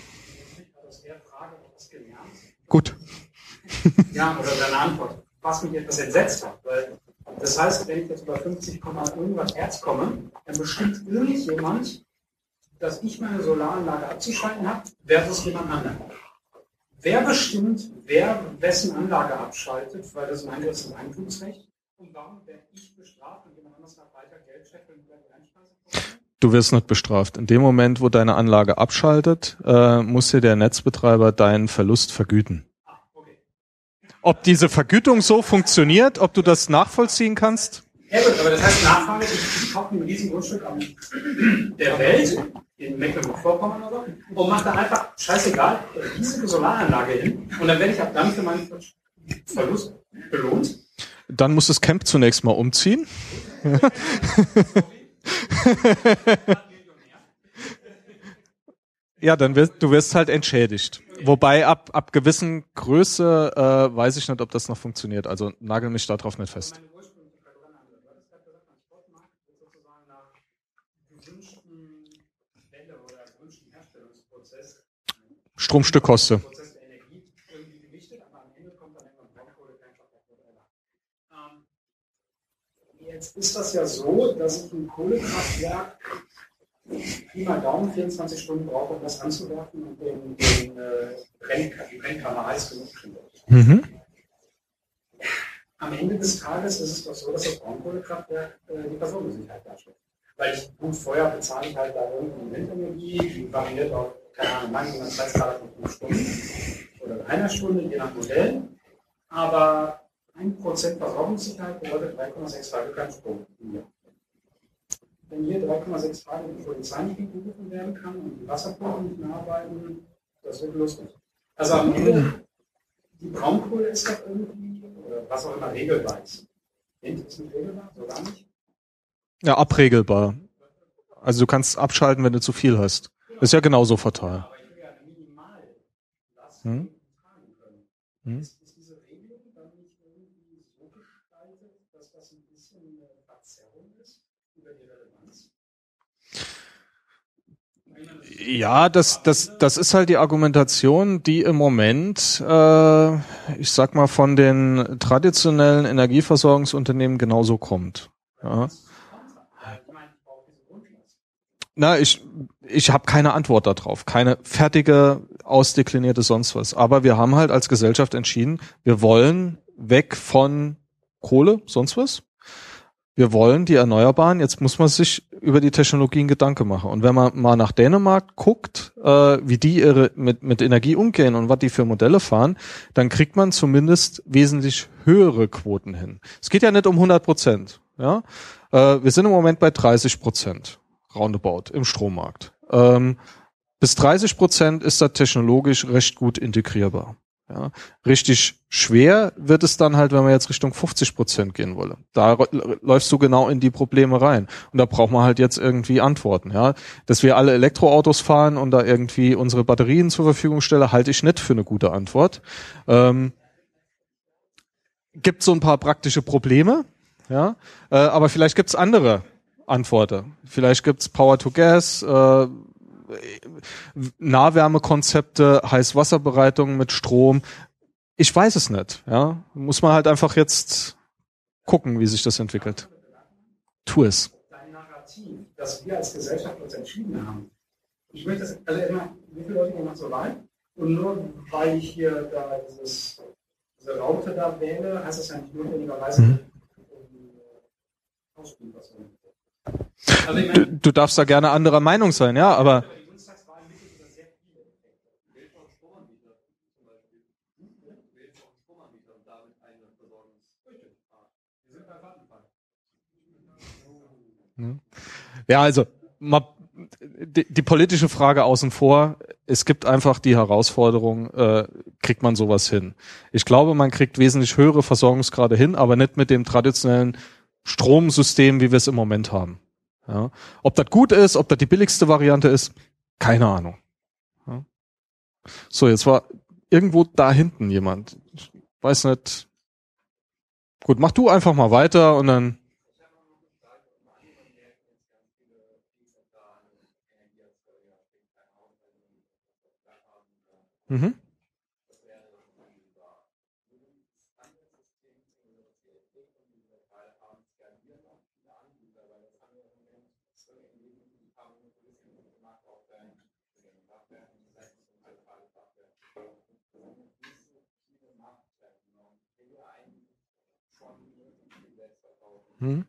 Gut. Ja, oder deine Antwort. Was mich etwas entsetzt hat, weil das heißt, wenn ich jetzt über fünfzig, irgendwas Hertz komme, dann bestimmt irgendjemand, dass ich meine Solaranlage abzuschalten habe, versus jemand anderen. Wer bestimmt, wer wessen Anlage abschaltet, weil das ein Eingriff ins Eigentumsrecht? Und warum werde ich bestraft und jemand anderes nach weiter Geld schafft und über die Einspeisung? Du wirst nicht bestraft. In dem Moment, wo deine Anlage abschaltet, äh, muss dir der Netzbetreiber deinen Verlust vergüten. Ob diese Vergütung so funktioniert, ob du das nachvollziehen kannst? Ja gut, aber das heißt Nachfrage, ich kaufe ein riesen Grundstück am der Welt, in Mecklenburg-Vorpommern oder so, und mache da einfach, scheißegal, eine riesige Solaranlage hin und dann werde ich ab dann für meinen Verlust belohnt. Dann muss das Camp zunächst mal umziehen. Ja, dann wirst du wirst halt entschädigt. Wobei ab ab gewissen Größe äh, weiß ich nicht, ob das noch funktioniert. Also nagel mich da drauf nicht fest. Stromstückkoste. Jetzt ist das ja so, dass ich ein Kohlekraftwerk Pi mal Daumen vierundzwanzig Stunden brauche, um das anzuwerfen und den, den äh, Brennkammer, die Brennkammer heiß genug kriege. Mhm. Am Ende des Tages ist es doch so, dass das Braunkohlekraftwerk äh, die Versorgungssicherheit darstellt. Weil ich gut Feuer bezahle ich halt da irgendeine Windenergie, die variiert auf, keine Ahnung, manchmal zwei Skala von fünf Stunden oder einer Stunde, je nach Modell. Aber ein Prozent Versorgungssicherheit bedeutet drei Komma sechs Tage kein Strom. Wenn hier drei Komma sechs Tage die Polizei nicht gerufen werden kann und die Wasserpumpen nicht mehr arbeiten, das wird lustig. Also am Ende, die Braunkohle ist doch irgendwie, oder was auch immer, regelbar ist. Wind ist nicht regelbar, so gar nicht. Ja, abregelbar. Also du kannst abschalten, wenn du zu viel hast. Ist ja genauso fatal. Aber ich will ja eine Minimallast Hm? tragen können. Hm? Ist, ist diese Regelung dann nicht irgendwie so gestaltet, dass das ein bisschen eine Verzerrung ist über die Relevanz? Ja, das, das, das ist halt die Argumentation, die im Moment, äh, ich sag mal, von den traditionellen Energieversorgungsunternehmen genauso kommt. Ja. Na, ich, ich habe keine Antwort darauf, keine fertige, ausdeklinierte sonst was. Aber wir haben halt als Gesellschaft entschieden, wir wollen weg von Kohle, sonst was. Wir wollen die Erneuerbaren. Jetzt muss man sich über die Technologien Gedanken machen. Und wenn man mal nach Dänemark guckt, äh, wie die ihre mit, mit Energie umgehen und was die für Modelle fahren, dann kriegt man zumindest wesentlich höhere Quoten hin. Es geht ja nicht um hundert Prozent. Ja? Äh, wir sind im Moment bei dreißig Prozent roundabout im Strommarkt. Ähm, bis dreißig Prozent ist das technologisch recht gut integrierbar. Ja, richtig schwer wird es dann halt, wenn man jetzt Richtung fünfzig Prozent gehen wolle. Da läufst du genau in die Probleme rein. Und da braucht man halt jetzt irgendwie Antworten. Ja, dass wir alle Elektroautos fahren und da irgendwie unsere Batterien zur Verfügung stellen, halte ich nicht für eine gute Antwort. Ähm, gibt so ein paar praktische Probleme, ja, äh, aber vielleicht gibt's andere Antworten. Vielleicht gibt's Power to Gas, äh, Nahwärmekonzepte, Heißwasserbereitung mit Strom. Ich weiß es nicht. Ja, muss man halt einfach jetzt gucken, wie sich das entwickelt. Tu es. Dein Narrativ, das wir als Gesellschaft uns entschieden haben. Ich möchte das, also immer, wie viele Leute gehen nach so Wahl? Und nur weil ich hier da dieses, diese Raute da wähle, heißt das ja nicht notwendigerweise Mhm. ausspielen, was wir. Also ich meine, du, du darfst da gerne anderer Meinung sein, ja, aber ja, also mal die, die politische Frage außen vor. Es gibt einfach die Herausforderung, äh, kriegt man sowas hin? Ich glaube, man kriegt wesentlich höhere Versorgungsgrade hin, aber nicht mit dem traditionellen Stromsystem, wie wir es im Moment haben. Ja. Ob das gut ist, ob das die billigste Variante ist, keine Ahnung. Ja. So, jetzt war irgendwo da hinten jemand. Ich weiß nicht. Gut, mach du einfach mal weiter und dann. Mhm. Mhm.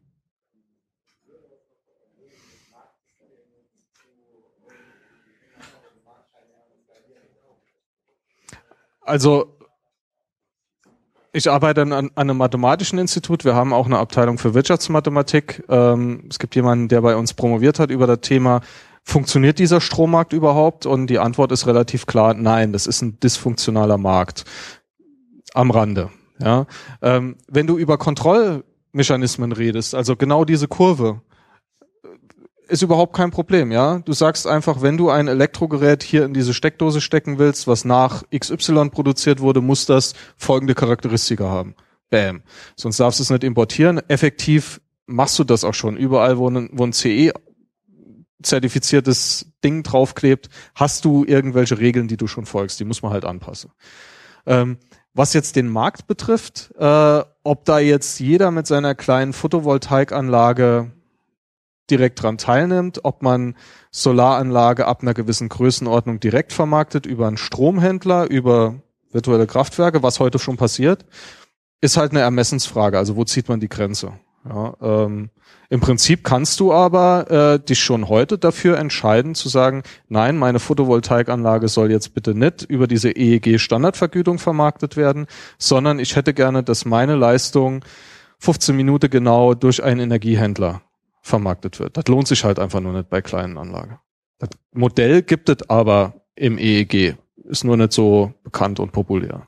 Also ich arbeite an, an einem mathematischen Institut. Wir haben auch eine Abteilung für Wirtschaftsmathematik. Ähm, es gibt jemanden, der bei uns promoviert hat über das Thema, funktioniert dieser Strommarkt überhaupt? Und die Antwort ist relativ klar, nein, das ist ein dysfunktionaler Markt. Am Rande. Ja, ähm, wenn du über Kontrollmechanismen redest, also genau diese Kurve, ist überhaupt kein Problem, ja. Du sagst einfach, wenn du ein Elektrogerät hier in diese Steckdose stecken willst, was nach X Y produziert wurde, muss das folgende Charakteristika haben. Bam. Sonst darfst du es nicht importieren. Effektiv machst du das auch schon. Überall, wo ein, wo ein C E-zertifiziertes Ding draufklebt, hast du irgendwelche Regeln, die du schon folgst. Die muss man halt anpassen. Ähm, Was jetzt den Markt betrifft, äh, ob da jetzt jeder mit seiner kleinen Photovoltaikanlage direkt dran teilnimmt, ob man Solaranlage ab einer gewissen Größenordnung direkt vermarktet über einen Stromhändler, über virtuelle Kraftwerke, was heute schon passiert, ist halt eine Ermessensfrage. Also wo zieht man die Grenze? Ja, ähm, im Prinzip kannst du aber äh, dich schon heute dafür entscheiden zu sagen, nein, meine Photovoltaikanlage soll jetzt bitte nicht über diese E E G-Standardvergütung vermarktet werden, sondern ich hätte gerne, dass meine Leistung fünfzehn Minuten genau durch einen Energiehändler vermarktet wird. Das lohnt sich halt einfach nur nicht bei kleinen Anlagen. Das Modell gibt es aber im E E G, ist nur nicht so bekannt und populär.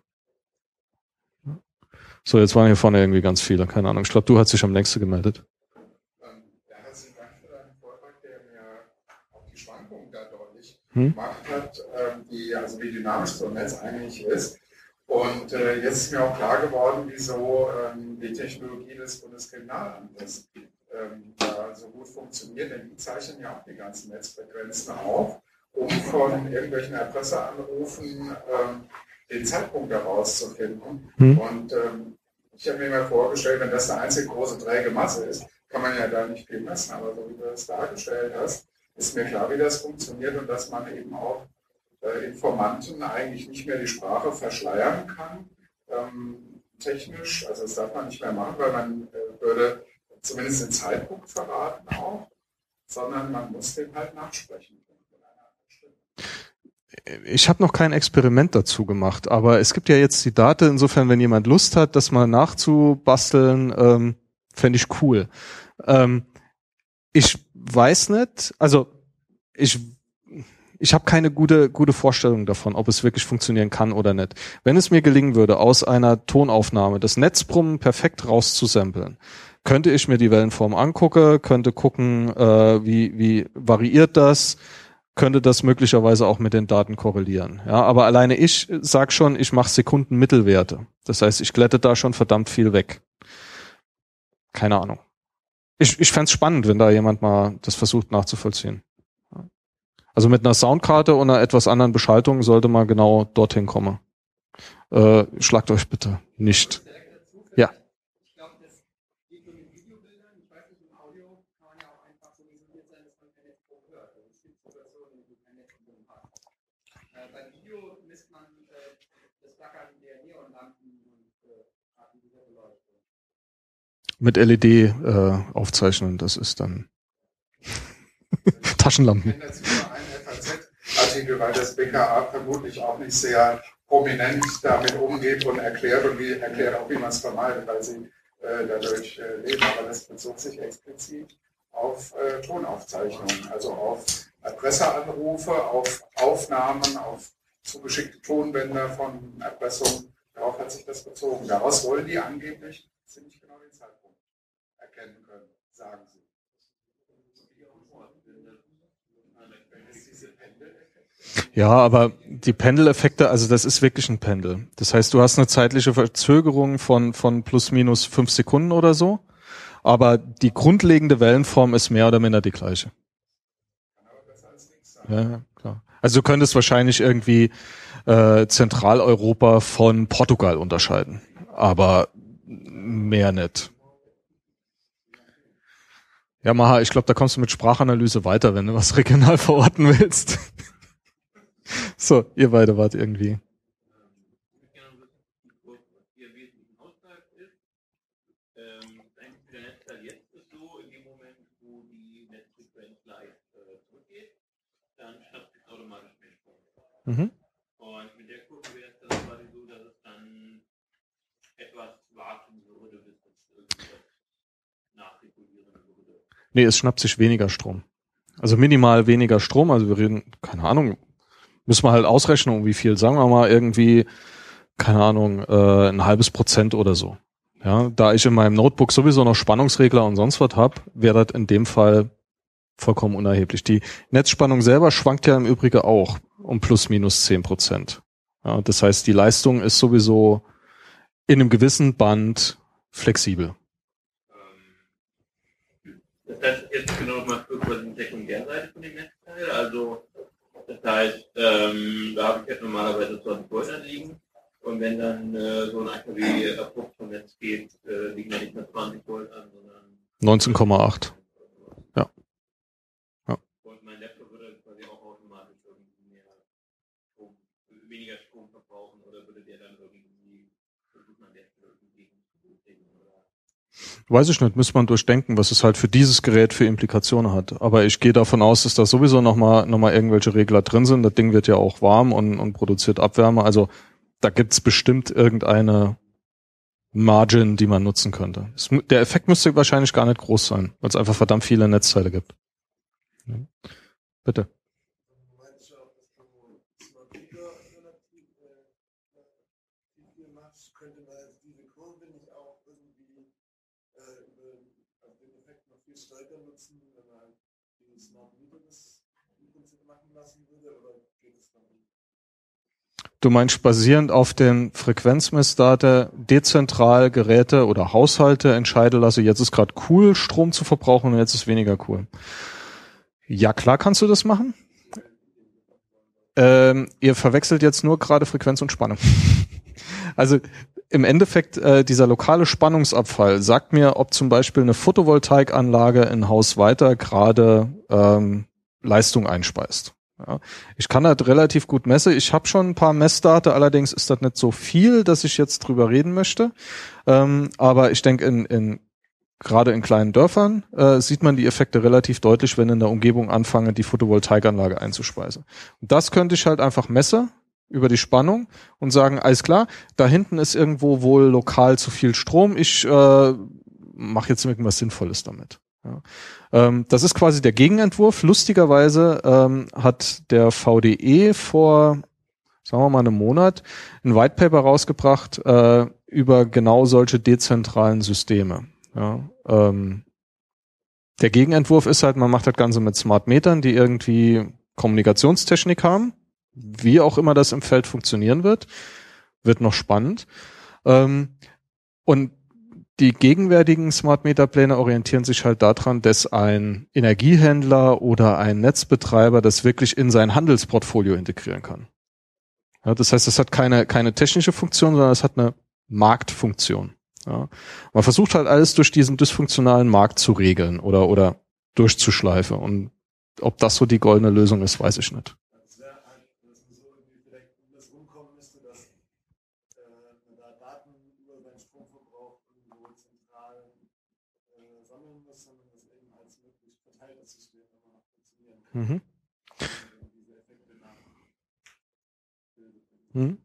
So, jetzt waren hier vorne irgendwie ganz viele, keine Ahnung. Ich glaube, du hast dich am längsten gemeldet. Ja, herzlichen Dank für deinen Vortrag, der mir auch die Schwankungen da deutlich Hm? gemacht hat, ähm, die, also wie dynamisch so ein Netz eigentlich ist. Und äh, jetzt ist mir auch klar geworden, wieso ähm, die Technologie des Bundeskriminalamtes ähm, da so gut funktioniert, denn die zeichnen ja auch die ganzen Netzfrequenzen auf, um von irgendwelchen Erpresseranrufen ähm, den Zeitpunkt herauszufinden. Hm. Und ähm, ich habe mir mal vorgestellt, wenn das eine einzige große träge Masse ist, kann man ja da nicht viel messen. Aber so wie du das dargestellt hast, ist mir klar, wie das funktioniert und dass man eben auch äh, Informanten eigentlich nicht mehr die Sprache verschleiern kann. Ähm, technisch, also das darf man nicht mehr machen, weil man äh, würde zumindest den Zeitpunkt verraten auch, sondern man muss den halt nachsprechen. Ich habe noch kein Experiment dazu gemacht, aber es gibt ja jetzt die Daten, insofern, wenn jemand Lust hat, das mal nachzubasteln, ähm, fände ich cool. Ähm, ich weiß nicht, also ich ich habe keine gute gute Vorstellung davon, ob es wirklich funktionieren kann oder nicht. Wenn es mir gelingen würde, aus einer Tonaufnahme das Netzbrummen perfekt rauszusampeln, könnte ich mir die Wellenform angucken, könnte gucken, äh, wie wie variiert das, könnte das möglicherweise auch mit den Daten korrelieren. Ja, aber alleine ich sag schon, ich mache Sekundenmittelwerte. Das heißt, ich glätte da schon verdammt viel weg. Keine Ahnung. Ich, ich fänd's spannend, wenn da jemand mal das versucht nachzuvollziehen. Also mit einer Soundkarte und einer etwas anderen Beschaltung sollte man genau dorthin kommen. Äh, schlagt euch bitte nicht. Ja. Mit L E D äh, aufzeichnen, das ist dann Taschenlampen. Ich kenne dazu nur einen F A Z-Artikel, weil das B K A vermutlich auch nicht sehr prominent damit umgeht und erklärt und wie, erklärt auch, wie man es vermeidet, weil sie äh, dadurch äh, leben. Aber das bezog sich explizit auf äh, Tonaufzeichnungen, also auf Erpresseranrufe, auf Aufnahmen, auf zugeschickte Tonbänder von Erpressung. Darauf hat sich das bezogen. Daraus wollen die angeblich ziemlich genau den Zeitpunkt erkennen können, sagen sie. Ja, aber die Pendeleffekte, also das ist wirklich ein Pendel. Das heißt, du hast eine zeitliche Verzögerung von von plus minus fünf Sekunden oder so, aber die grundlegende Wellenform ist mehr oder minder die gleiche. Ja, klar. Also du könntest wahrscheinlich irgendwie äh, Zentraleuropa von Portugal unterscheiden, aber mehr nicht. Ja, Maha, ich glaube, da kommst du mit Sprachanalyse weiter, wenn du was regional verorten willst. So, ihr beide wart irgendwie. Mhm. Und mit der Kurve wäre es dann quasi so, dass es dann etwa Nee, es schnappt sich weniger Strom. Also minimal weniger Strom, also wir reden, keine Ahnung, müssen wir halt ausrechnen, um wie viel, sagen wir mal irgendwie, keine Ahnung, äh, ein halbes Prozent oder so. Ja, da ich in meinem Notebook sowieso noch Spannungsregler und sonst was hab, wäre das in dem Fall vollkommen unerheblich. Die Netzspannung selber schwankt ja im Übrigen auch um plus minus zehn Prozent. Ja, das heißt, die Leistung ist sowieso in einem gewissen Band flexibel. Das heißt, jetzt genau mal für quasi die Sekundärseite von dem Netzteil. Also, das heißt, ähm, da habe ich jetzt normalerweise zwanzig Volt anliegen. Und wenn dann äh, so ein A K W abrupt vom Netz geht, äh, liegen da nicht mehr zwanzig Volt an, sondern neunzehn Komma acht. Ja. Ja. Und mein Laptop würde quasi auch automatisch irgendwie mehr Strom, weniger Strom verbrauchen oder würde der dann irgendwie versuchen, an der Stelle irgendwie hinzukriegen oder? Weiß ich nicht, müsste man durchdenken, was es halt für dieses Gerät für Implikationen hat. Aber ich gehe davon aus, dass da sowieso nochmal noch mal irgendwelche Regler drin sind. Das Ding wird ja auch warm und, und produziert Abwärme. Also da gibt's bestimmt irgendeine Margin, die man nutzen könnte. Es, der Effekt müsste wahrscheinlich gar nicht groß sein, weil es einfach verdammt viele Netzteile gibt. Ja. Bitte. Könnte man diese Kurve nicht auch irgendwie äh, über also den Effekt noch viel stärker nutzen, wenn man die Smart Meter das im Prinzip machen lassen würde, oder geht es dann nicht? Du meinst basierend auf den Frequenzmessdaten dezentral Geräte oder Haushalte entscheiden lasse, jetzt ist gerade cool, Strom zu verbrauchen und jetzt ist weniger cool. Ja, klar kannst du das machen. Ähm, ihr verwechselt jetzt nur gerade Frequenz und Spannung. Also im Endeffekt, äh, dieser lokale Spannungsabfall sagt mir, ob zum Beispiel eine Photovoltaikanlage in Haus weiter gerade ähm, Leistung einspeist. Ja. Ich kann das relativ gut messen. Ich habe schon ein paar Messdaten, allerdings ist das nicht so viel, dass ich jetzt drüber reden möchte. Ähm, aber ich denke, in, in gerade in kleinen Dörfern äh, sieht man die Effekte relativ deutlich, wenn in der Umgebung anfangen, die Photovoltaikanlage einzuspeisen. Und das könnte ich halt einfach messen über die Spannung und sagen, alles klar, da hinten ist irgendwo wohl lokal zu viel Strom, ich äh, mache jetzt irgendwas Sinnvolles damit. Ja. Ähm, das ist quasi der Gegenentwurf. Lustigerweise ähm, hat der V D E vor, sagen wir mal, einem Monat ein White Paper rausgebracht äh, über genau solche dezentralen Systeme. Ja. Ähm, der Gegenentwurf ist halt, man macht das Ganze mit Smart Metern, die irgendwie Kommunikationstechnik haben. Wie auch immer das im Feld funktionieren wird, wird noch spannend. Ähm, und die gegenwärtigen Smart Meter Pläne orientieren sich halt daran, dass ein Energiehändler oder ein Netzbetreiber das wirklich in sein Handelsportfolio integrieren kann. Ja, das heißt, es hat keine, keine technische Funktion, sondern es hat eine Marktfunktion. Ja. Man versucht halt alles durch diesen dysfunktionalen Markt zu regeln oder, oder durchzuschleifen. Und ob das so die goldene Lösung ist, weiß ich nicht. Mhm. Mhm.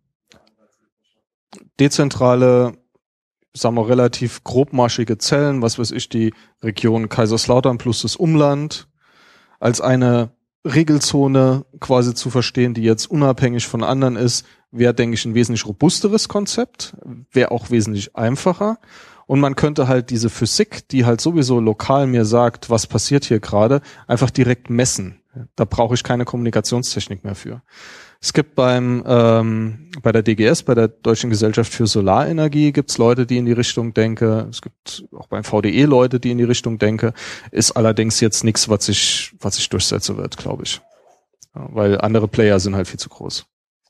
Dezentrale, sagen wir relativ grobmaschige Zellen, was weiß ich, die Region Kaiserslautern plus das Umland, als eine Regelzone quasi zu verstehen, die jetzt unabhängig von anderen ist, wäre, denke ich, ein wesentlich robusteres Konzept, wäre auch wesentlich einfacher. Und man könnte halt diese Physik, die halt sowieso lokal mir sagt, was passiert hier gerade, einfach direkt messen. Da brauche ich keine Kommunikationstechnik mehr für. Es gibt beim ähm, bei der D G S, bei der Deutschen Gesellschaft für Solarenergie, gibt es Leute, die in die Richtung denken. Es gibt auch beim V D E Leute, die in die Richtung denken. Ist allerdings jetzt nichts, was sich was sich durchsetzen wird, glaube ich. Ja, weil andere Player sind halt viel zu groß.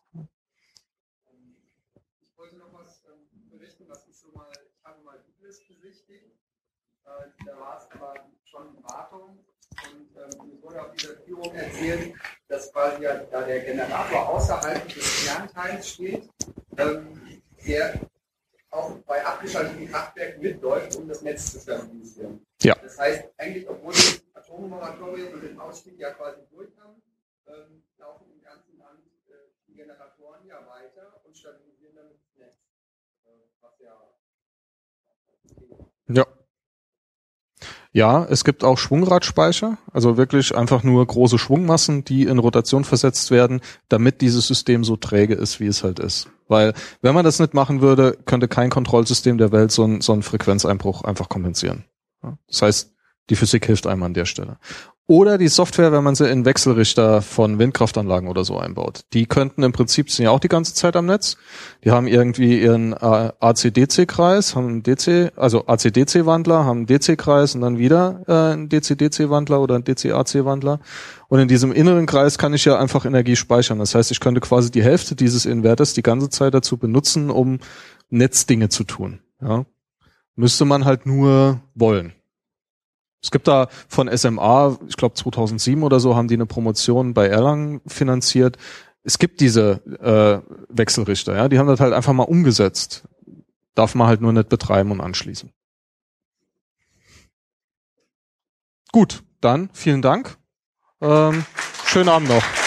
Ich wollte noch was ähm, berichten, was ich so mal, ich habe mal Googlist besichtigt. Äh, da war es aber schon in Wartung und ähm, mir wurde auf dieser Führung erzählt, dass quasi ja, da der Generator außerhalb des Kernteils steht, ähm, der auch bei abgeschalteten Kraftwerken mitläuft, um das Netz zu stabilisieren. Ja. Das heißt, eigentlich, obwohl das Atommoratorium und den Ausstieg ja quasi durch haben, ähm, laufen im ganzen Land äh, die Generatoren ja weiter und stabilisieren damit das Netz. Äh, was ja. Ja. Ja, es gibt auch Schwungradspeicher, also wirklich einfach nur große Schwungmassen, die in Rotation versetzt werden, damit dieses System so träge ist, wie es halt ist. Weil wenn man das nicht machen würde, könnte kein Kontrollsystem der Welt so, ein, so einen Frequenzeinbruch einfach kompensieren. Das heißt, die Physik hilft einem an der Stelle. Oder die Software, wenn man sie in Wechselrichter von Windkraftanlagen oder so einbaut. Die könnten im Prinzip, sind ja auch die ganze Zeit am Netz. Die haben irgendwie ihren A C D C-Kreis, haben einen D C, also A C D C-Wandler, haben einen D C-Kreis und dann wieder äh, einen D C D C-Wandler oder einen D C A C-Wandler. Und in diesem inneren Kreis kann ich ja einfach Energie speichern. Das heißt, ich könnte quasi die Hälfte dieses Inverters die ganze Zeit dazu benutzen, um Netzdinge zu tun. Ja. Müsste man halt nur wollen. Es gibt da von S M A, ich glaube zweitausendsieben oder so, haben die eine Promotion bei Erlangen finanziert. Es gibt diese äh, Wechselrichter, ja, die haben das halt einfach mal umgesetzt. Darf man halt nur nicht betreiben und anschließen. Gut, dann vielen Dank. Ähm, schönen Abend noch.